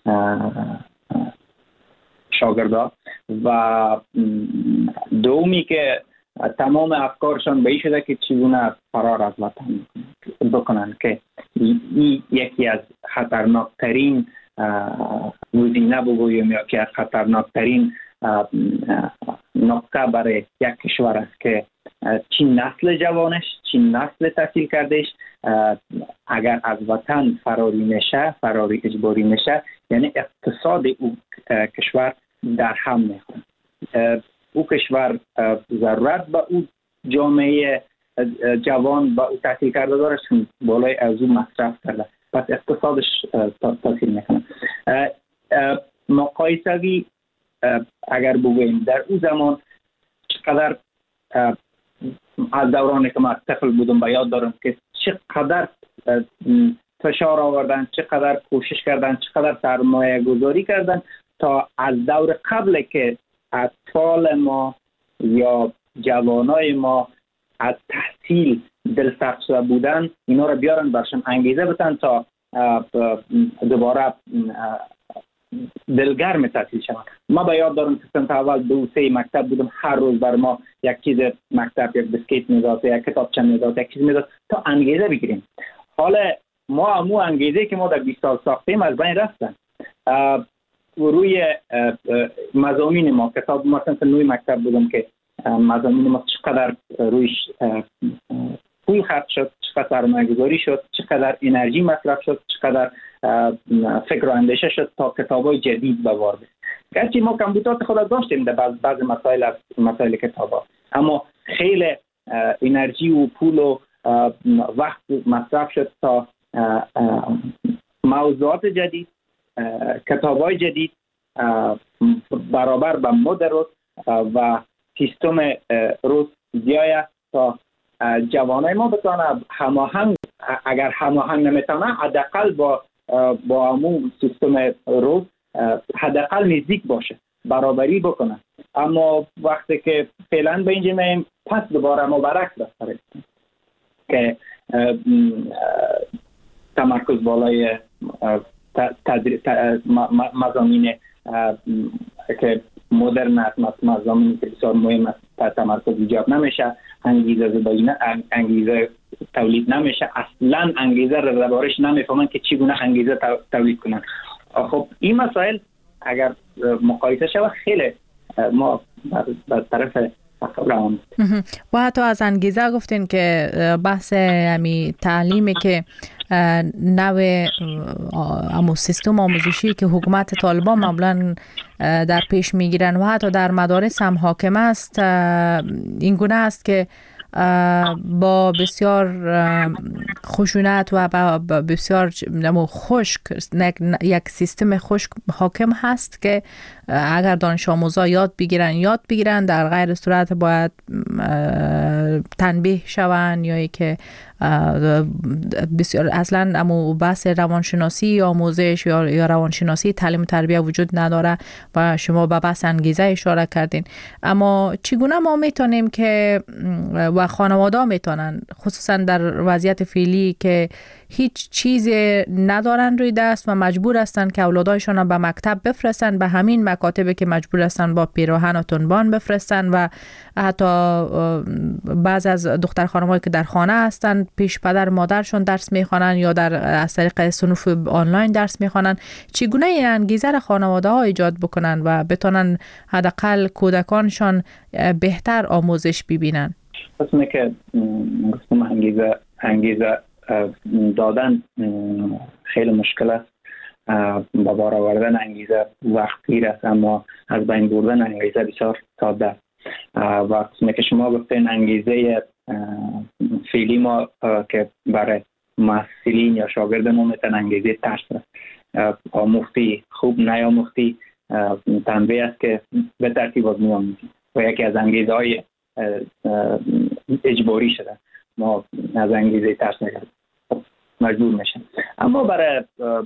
Speaker 8: شاگردا و دومی که تمام افکارشان به این شده که چگونه فرار از وطن بکنن، که این یکی از خطرناکترین گزینه بگویم یا که خطرناکترین نقطه برای یک کشور است که چین نسل جوانش، چین نسل تحصیل کردهش اگر از وطن فراری اجباری میشه، یعنی اقتصاد او کشور در هم میخوره. او کشور ضرورت به او جامعه جوان با او تحصیل کرده داره چون بالای از او مصرف کرده، پس اقتصادش تاثیر میکنه. مقایسوی اگر بگوییم در او زمان چقدر از دورانی که ما طفل بودم به یاد دارم که چقدر فشار آوردن، چقدر کوشش کردن، چقدر سرمایه گذاری کردن تا از دور قبل که اطفال ما یا جوانای ما از تحصیل دلسرد شده بودن اینا رو بیارن برشان انگیزه بتن تا دوباره دلگرم تحصیل شدن. ما به یاد دارم که سنت اول 2-3 مکتب بودم، هر روز بر ما یک چیز مکتب، یک بسکیت میداد، یک کتابچه میداد، یک چیز میداد تا انگیزه بگیریم. حالا ما همو انگیزه که ما در 20 سال ساختیم از بین رفتن. روی مضامین ما کتاب ما سنت 9 مکتب بودم که مضامین ما چقدر رویش پول خرج شد، چقدر سرمایه‌گذاری شد، چقدر انرژی مصرف شد، چقدر فکر و اندیشه شد تا کتابای جدید بوارده. گرچه ما کامپیوتر خود داشتیم در بعض مسائل کتابا، اما خیلی انرژی و پول و وقت مصرف شد تا موضوعات جدید، کتابای جدید برابر به مد روز و سیستم روز بیاید تا جوانای ما بتونه هماهنگ، اگر هماهنگ نمیتونه حداقل با همون سیستم روز حداقل نزدیک باشه، برابری بکنه. اما وقتی که فعلا به اینجا میایم پس دوباره ما برعکس داریم که تمرکز بالای مضامین که مدرن است، مضامینی که بسیار مهم است تمرکز ایجاد نمیشه، انگیزه تولید نمیشه، اصلا انگیزه رو دربارش نمیفهمن که چگونه انگیزه تولید کنن. خب این مسائل اگر مقایسه شود خیلی ما بر طرف روان.
Speaker 2: و حتی از انگیزه گفتین که بحث همی تعلیمی که نوع امو سیستم آموزشی که حکومت طالبان معمولا در پیش میگیرن و حتی در مدارس هم حاکم است این گونه است که با بسیار خشونت و با بسیار خشک یک سیستم خشک حاکم هست که اگر دانش آموزا یاد بگیرن در غیر صورت باید تنبیه شون یا که بسیار اصلا امو بحث روانشناسی آموزش یا روانشناسی تعلیم و تربیت وجود نداره و شما به بحث انگیزه اشاره کردین. اما چگونه ما میتونیم که و خانواده میتونن خصوصا در وضعیت فعلی که هیچ چیز ندارن روی دست و مجبور هستن که اولادایشون به مکتب بفرستن، به همین مکاتبی که مجبور هستن با پیراهن و تنبان بفرستن و حتی بعض از دختر خانمایی که در خانه هستن پیش پدر مادرشون درس میخوانن یا از طریق صنوف آنلاین درس میخوانن. چگونه این انگیزه را خانواده ها ایجاد بکنن و بتونن حداقل کودکانشان بهتر آموزش ببینن؟
Speaker 8: قسمه که گفتم انگیزه دادن خیلی مشکل است. با بار آوردن انگیزه وقت گیر است، اما از بین بردن انگیزه بسیار ساده است. و قسمه که شما گفتین انگیزه فعلی ما که برای محصلین یا شاگرد ما میتن انگیزه ترس است. آموختی خوب نیاموختی تنبیه است که به ترتیب از میاموزی و یکی از انگیزه های اجباری شده. ما از انگیزه ترس نگرد مجبور میشن. اما برای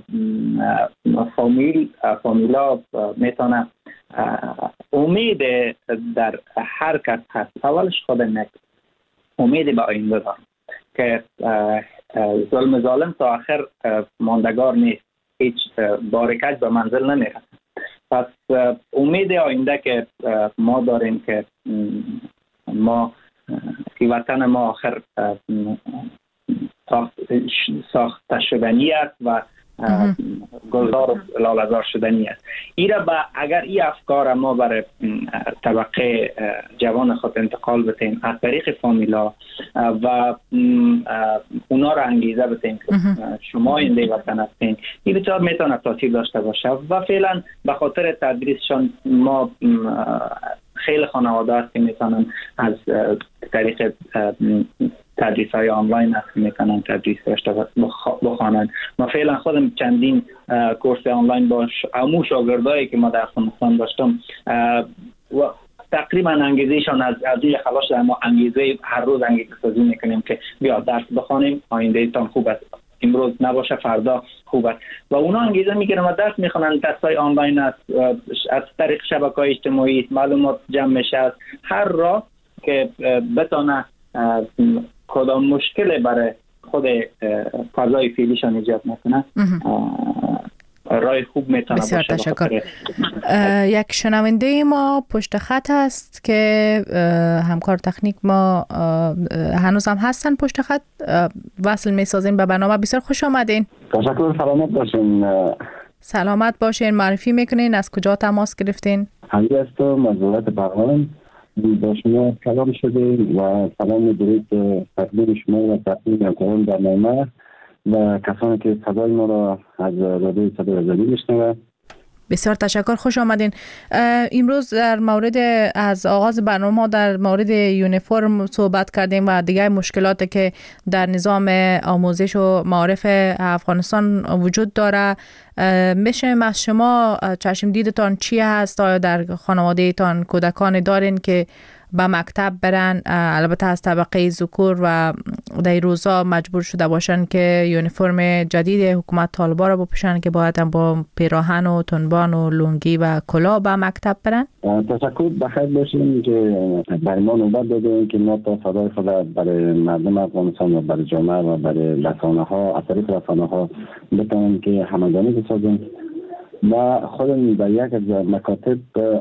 Speaker 8: فامیلا میتونه امید در هر کس هست. اولش خودم امید به آینده دارم که ظلم ظالم تا آخر ماندگار نیست، هیچ بارکت به منزل نمیرسه. پس امید آینده که ما داریم که ما که وطن ما آخر ساخته شدنی است و گلزار لاله‌زار شدنی است. اگر این افکار ما برای طبقه جوان خود انتقال بتیم از طریق فامیلا و اونا را انگیزه بتیم که شما اینده وطن هستین، این بسیار میتونه تاثیر داشته باشه. و فعلا به خاطر تدریسشان ما خیلی خانواده هست که میتونن از طریق تدریس های آنلاین هست که میتونن تدریس بخوانند. ما فعلا خودم چندین کورس آنلاین با امو شاگردایی که ما در افغانستان داشتم و تقریبا انگیزهشان از این خلاص در ما انگیزه هر روز انگیزه سازی میکنیم که بیا درس بخوانیم، آینده تان خوب است، امروز نباشه فردا خوب است. و اونا انگیزه میگیرن و درس میخونن. درسای آنلاین است، از طریق شبکه‌های اجتماعی معلومات جمع میشه، هر راه که بتونه کدام مشکل برای خود فضای فعلیشان ایجاد نکنه رای خوب میتونه باشه.
Speaker 2: بسیار تشکر. یک شنونده ما پشت خط است که همکار تکنیک ما هنوز هم هستن پشت خط، وصل میسازیم به برنامه. بسیار خوش آمدین.
Speaker 10: تشکر. سلامت باشین.
Speaker 2: سلامت باشین. معرفی میکنین از کجا تماس گرفتین؟
Speaker 10: حمید هستم از ولایت بغلان. با شما کلام شده و سلام درود تقدیم شما و تقدیم همکاران در برنامه و کسانی که صدای ما را از رادیوی صدای آزادی میشنوند.
Speaker 2: بسیار تشکر. خوش آمدین. امروز در مورد از آغاز برنامه در مورد یونیفرم صحبت کردیم و دیگر مشکلاتی که در نظام آموزش و معارف افغانستان وجود داره. میشه از شما چشم دیدتان چی هست؟ آیا در خانواده تان کودکان دارین که به مکتب برن، البته از طبقه ذکور و در روزا مجبور شده باشن که یونیفرم جدید حکومت طالبان را بپوشن که باید هم با پیراهن و تنبان و لنگی و کلاه به مکتب برن؟
Speaker 10: تشکر. بخیر باشیم که برای ما نوبت دادیم که ما تا صدای خود برای مردم افغانستان و برای جامعه و برای رسانه ها از طریق رسانه ها بتونیم که همگانی بسازیم و خودم در یک از مکاتب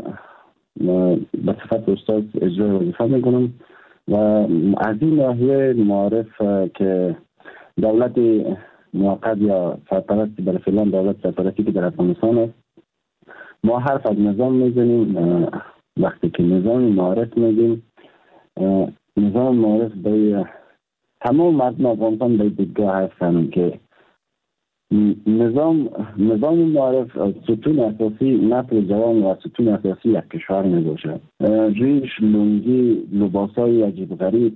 Speaker 10: به صفت استاد اجرای وظیفه میکنم و از این ناحیه معارف که دولت موقت یا سرپرستی برای فعلا دولت سرپرستی که در افغانستان است، ما حرف از نظام میزنیم. وقتی که نظام معارف میگیم، نظام معارف به تمام مردم افغانستان به دیدگاه هستند که نظام معارف ستون اساسی نسل جوان و ستون اساسی یک کشور می باشه. ریش، لنگی، لباسای عجیب غریب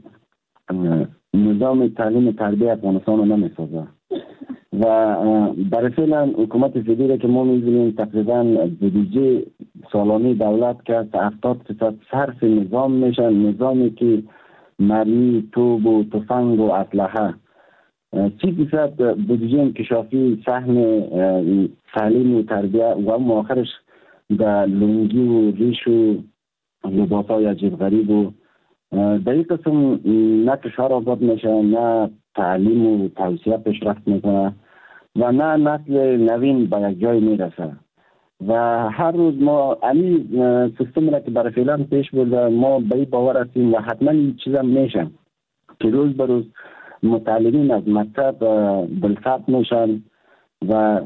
Speaker 10: نظام تعلیم تربیت افغانستان رو نمی سازه و برای فعلا حکومت فعلی که ما می بینیم تقریبا بودجه سالانه دولت که 70% صرف نظام میشن، نظامی که مرمی، توپ و تفنگ و اسلحه، 30% بودجه انکشافی سهم تعلیم و تربیت و مؤخرش در لنگی و ریش و لباسای عجیب غریب و در این قسم نه کشور آباد میشه، نه تعلیم و توسعه پیشرفت میکنه و نه نسل نوین به یک جای میرسه و هر روز ما این سیستم را که برای فعلا پیش برده ما به این باور هستیم و حتما این چیزا میشه که روز به روز متعلمین از مکتب بالفعل میشن و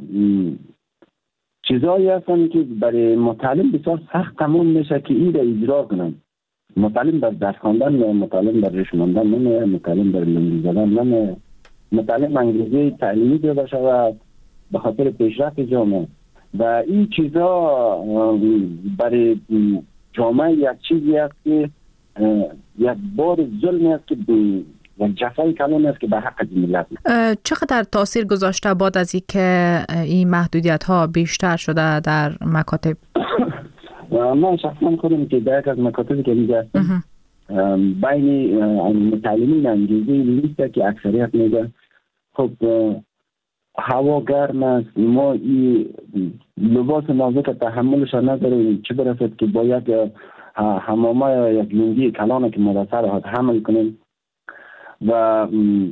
Speaker 10: چیزایی هستن که برای متعلم بسیار سخت تمام میشه که این را اجرا کنن. متعلم در درس خواندن نه، متعلم در ریش ماندن نه، متعلم در لنگی زدن نه، متعلم انگیزه تعلیمی داشته شود به خاطر پیشرفت جامعه و این چیزا برای جامعه یک چیزی است که یک بار ظلمی است که و جفای کلان است که به حق ملت.
Speaker 2: چقدر تاثیر گذاشته بعد از اینکه این محدودیت ها بیشتر شده در مکاتب؟
Speaker 10: من شخصا خودم که در یک از مکاتبی که میگه بین متعلمین انگیزه نیست که اکثریت میگه خب هوا گرم است، ما این لباس نازک تحملش نداریم، چه برسد که با یک حمامه یا یک لنگی کلانه که ما در سر حمل کنیم و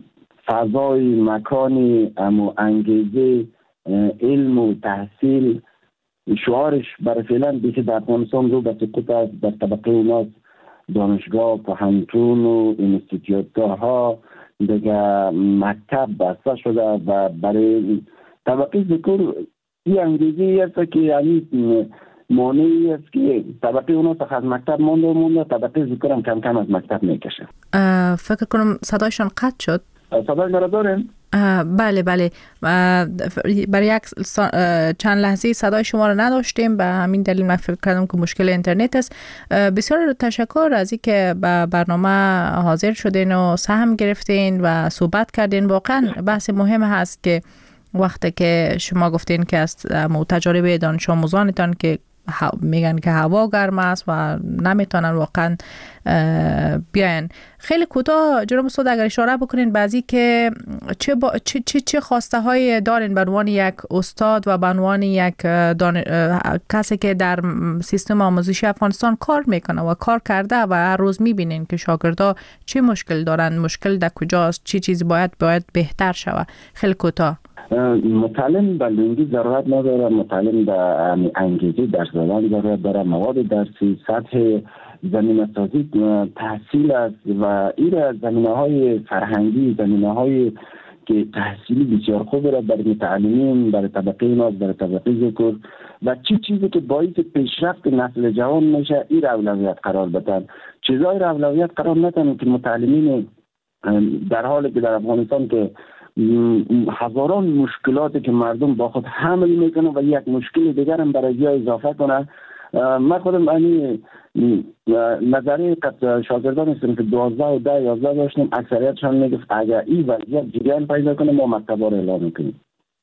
Speaker 10: فضای مکانی انگیزه علم و تحصیل شعارش برای فعلا دیگه در افغانستان رو به سقوط است. در طبقه اوناس دانشگاه، پوهنتون و انستیتیوت ها دیگه مکتب بسته شده و برای طبقه ذکور این انگیزی است که یعنی مانعی است که طبقه اونا تا از مکتب مونده طبقه ذکور هم کم کم از مکتب میکشه.
Speaker 2: فکر کنم صدایشان قطع شد.
Speaker 10: صدای مرا دارین؟
Speaker 2: بله برای یک چند لحظه صدای شما رو نداشتیم، به همین دلیل من فکر کردم که مشکل اینترنت است. بسیار تشکر از این که به برنامه حاضر شدین و سهم گرفتین و صحبت کردین. واقعا بحث مهم هست که وقتی که شما گفتین که از تجارب دانش آموزانتان که میگن که هوا گرم است و نمیتونن واقعا بیاین، خیلی کوتاه جناب استاد اگر اشاره بکنین بعضی که چه خواسته های دارین به عنوان یک استاد و به عنوان یک کسی که در سیستم آموزشی افغانستان کار میکنه و کار کرده و هر روز میبینین که شاگردا چه مشکل دارن، مشکل در کجاست، چه چیزی باید بهتر شود. خیلی کوتاه.
Speaker 10: متعلم به لنگی ضرورت نداره، متعلم به انگیزه درس دادن ضرورت داره، مواد درسی، سطح زمینه سازی تحصیل است و این زمینه های فرهنگی، زمینه های که تحصیلی بسیار خوب را برای متعلمین، برای طبقه ناز، برای طبقه ذکر و چیزی که باعث پیشرفت نسل جوان میشه این اولویت قرار بدن. چیزای را اولویت قرار ندن که متعلمین در حالی که در افغانستان که هزاران مشکلاتی که مردم با خود حمل میکنه و یک مشکل دیگر هم برای جای اضافه کنه. من خودم نظری شاگردان هستم که 12 و 10 11 داشتیم، اکثریتشان میگفت اگر این وضعیت جریان پیدا کنه ما مکتب رو اعلام میکنیم.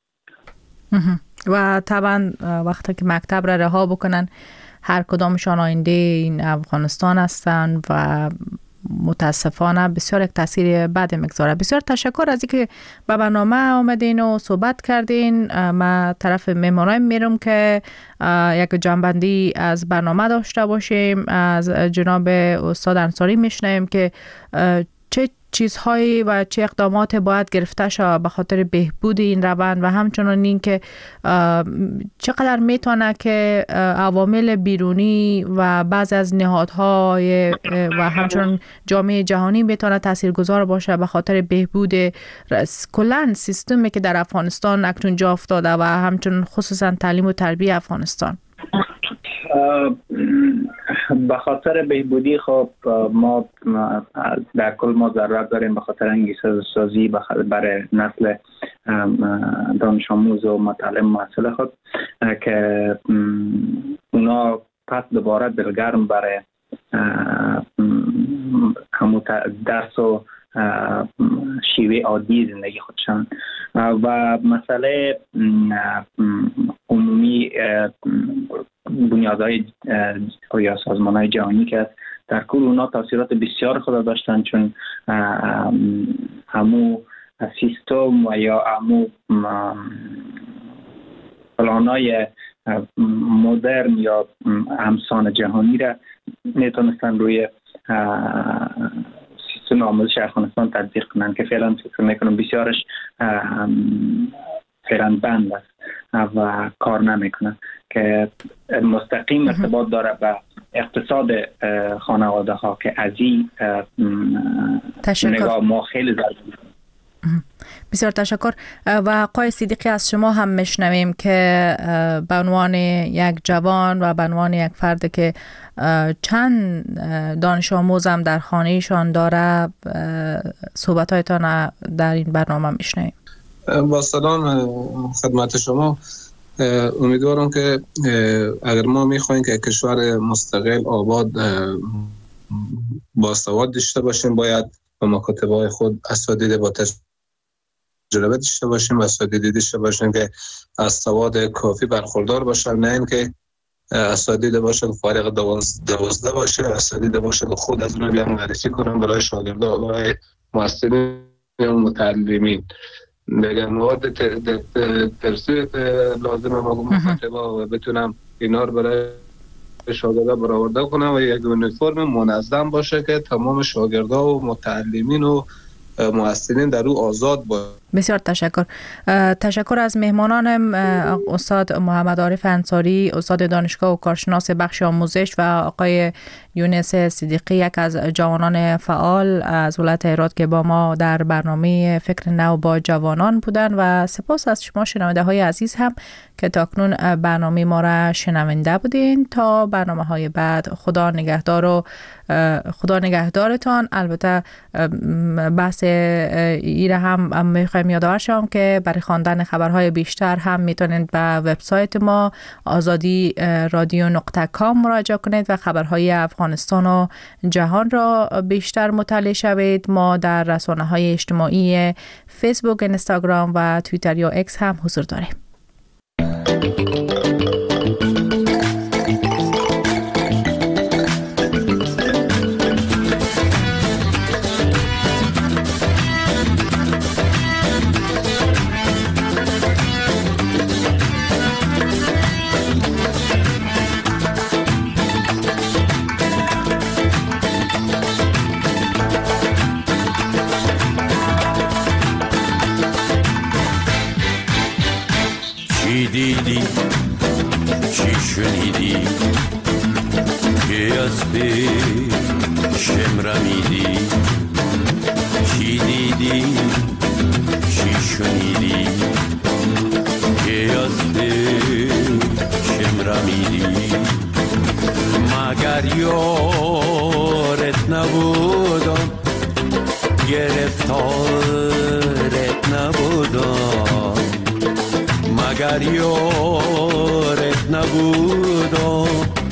Speaker 2: و طبعا وقتی که مکتب را رها بکنن هر کدامشان آینده این افغانستان هستن و متاسفانه بسیار یک تاثیر بد میگذاره. بسیار تشکر از اینکه به برنامه آمدین و صحبت کردین. من طرف مهمانای میرم که یک جنبندی از برنامه داشته باشیم. از جناب استاد انصاری میشنویم که چه چیزهایی و چه اقدامات باید گرفته شود به خاطر بهبود این روند و همچنان این که چقدر میتونه که عوامل بیرونی و بعض از نهادهای و همچنان جامعه جهانی میتونه تاثیرگذار باشه به خاطر بهبود کلا سیستمی که در افغانستان اکنون جا افتاده و همچنان خصوصا تعلیم و تربیت افغانستان.
Speaker 8: به خاطر بهبودی خب ما در کل ما ضرورت داریم به خاطر انگیزه سازی برای نسل دانش آموز و متعلم محصل خود که اونا پس دوباره دلگرم برای همون درس و شیوه عادی زندگی خودشان و مسئله عمومی بنیادهای یا سازمانهای جهانی که در کل اونا تاثیرات بسیار خود داشتن، چون همو سیستم و یا همو پلانای مدرن یا همسان جهانی را میتونستن روی سیستم آموزش افغانستان تطبیق کنن که فعلا فکر میکنم بسیارش فعلا بند است و کار نمیکنه که مستقیم ارتباط داره به اقتصاد خانواده ها که از این نگاه ما خیلی ضروری.
Speaker 2: بسیار تشکر. و آقای صدیقی از شما هم میشنویم که به عنوان یک جوان و به عنوان یک فرد که چند دانش آموز هم در خانهشان داره صحبت‌هایتان در این برنامه میشنویم.
Speaker 9: با سلام خدمت شما. امیدوارم که اگر ما میخوایم که کشور مستقل آباد با سواد داشته باشیم باید با مکاتب‌های خود اساتید با تجربه داشته باشیم، اساتید داشته باشیم که از سواد کافی برخوردار باشن، نه اینکه اساتید باشن فارغ 12 باشه، اساتید باشن خود از اون بیان معرفی کنن برای شاگردان و محصلین و متعلمین. دیگه مواد درسی لازمه ما مکاتبه و بتونم اینا رو برای شاگردا برآورده کنم و یک یونیفرم منظم باشه که تمام شاگردا و متعلمین و محصلین در او آزاد باشه.
Speaker 2: بسیار تشکر از مهمانانم، استاد محمد عارف انصاری، استاد دانشگاه و کارشناس بخش آموزش، و آقای یونس صدیقی، یک از جوانان فعال از ولایت هرات که با ما در برنامه فکر نو با جوانان بودن. و سپاس از شما شنونده های عزیز هم که تاکنون برنامه ما را شنونده بودین. تا برنامه های بعد، خدا نگهدارتان. البته بحث ایره هم میخوایم یادآور شم که برای خواندن خبرهای بیشتر هم میتونید به وبسایت ما azadi.radio.com مراجعه کنید و خبرهای افغانستان و جهان را بیشتر مطالعه شوید. ما در رسانه‌های اجتماعی فیسبوک، اینستاگرام و توییتر یا اکس هم حضور داریم.
Speaker 11: دیدی چی شنیدی که از پیشم رمیدی؟ چی دیدی چی شنیدی که از پیشم رمیدی؟ مگر یارت نبودم، گرفتارت نبودم، مگر یارت نبودم،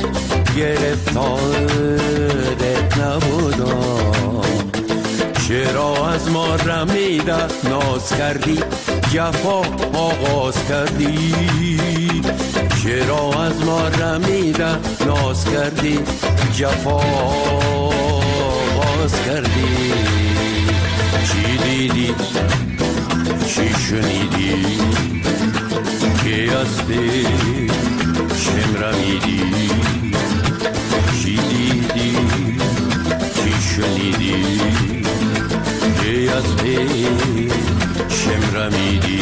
Speaker 11: گرفتارت نبودم. چرا از ما رمیده ناز کردی، جفا آغاز کردی؟ چرا از ما رمیده ناز کردی، جفا آغاز کردی؟ چی دیدی چی شنیدی که از پیشم رمیدی؟ چی دیدی چی شنیدی که از پیشم رمیدی؟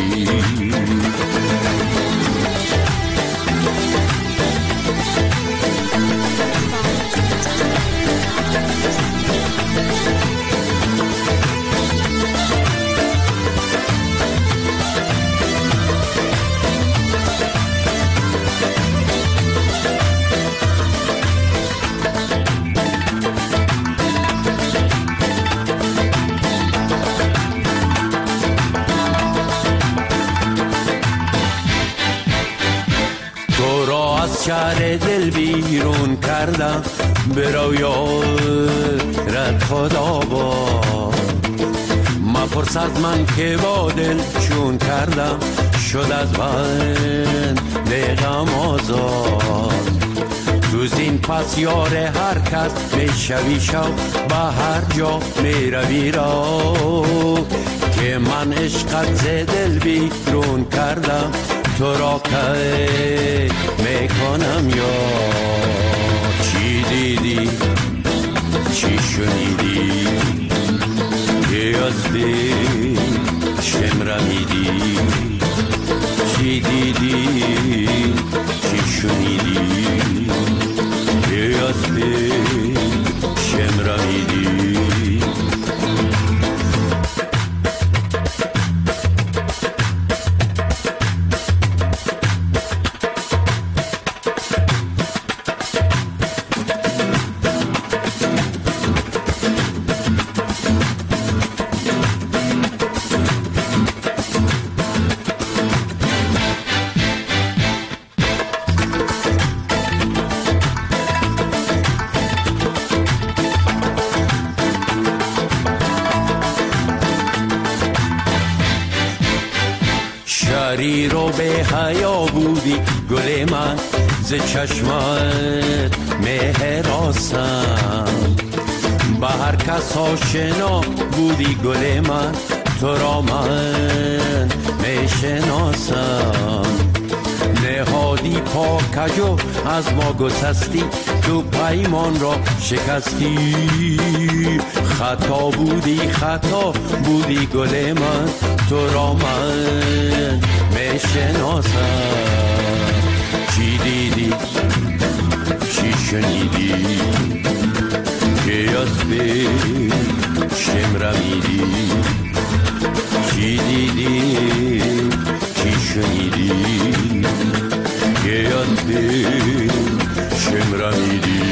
Speaker 11: شهر دل بیرون کردم، برو یارت خدا با مپرس از من که با دل چون کردم، شد از من دقم آزاد. تو زین پس یار هر کس میشوی شو، به هر جا میروی را که من عشقت ز دل بیرون کردم، تو را که میکنم یا چی دیدی چی شنیدی که از پیشم رمیدی؟ چی دیدی چی شنیدی که از پیشم رمیدی؟ شریر و به حیا بودی گل من، ز چشمت مهراسم، به هر کس آشنا بودی گل من، تو را من میشناسم. نهادی پاکجو از ما گسستی، تو پیمان را شکستی. خطا بودی گل من، تو را من میشناسم. چی دیدی چی شنیدی که از به شمرمیدی؟ چی دیدی چی شنیدی که از به شمرمیدی؟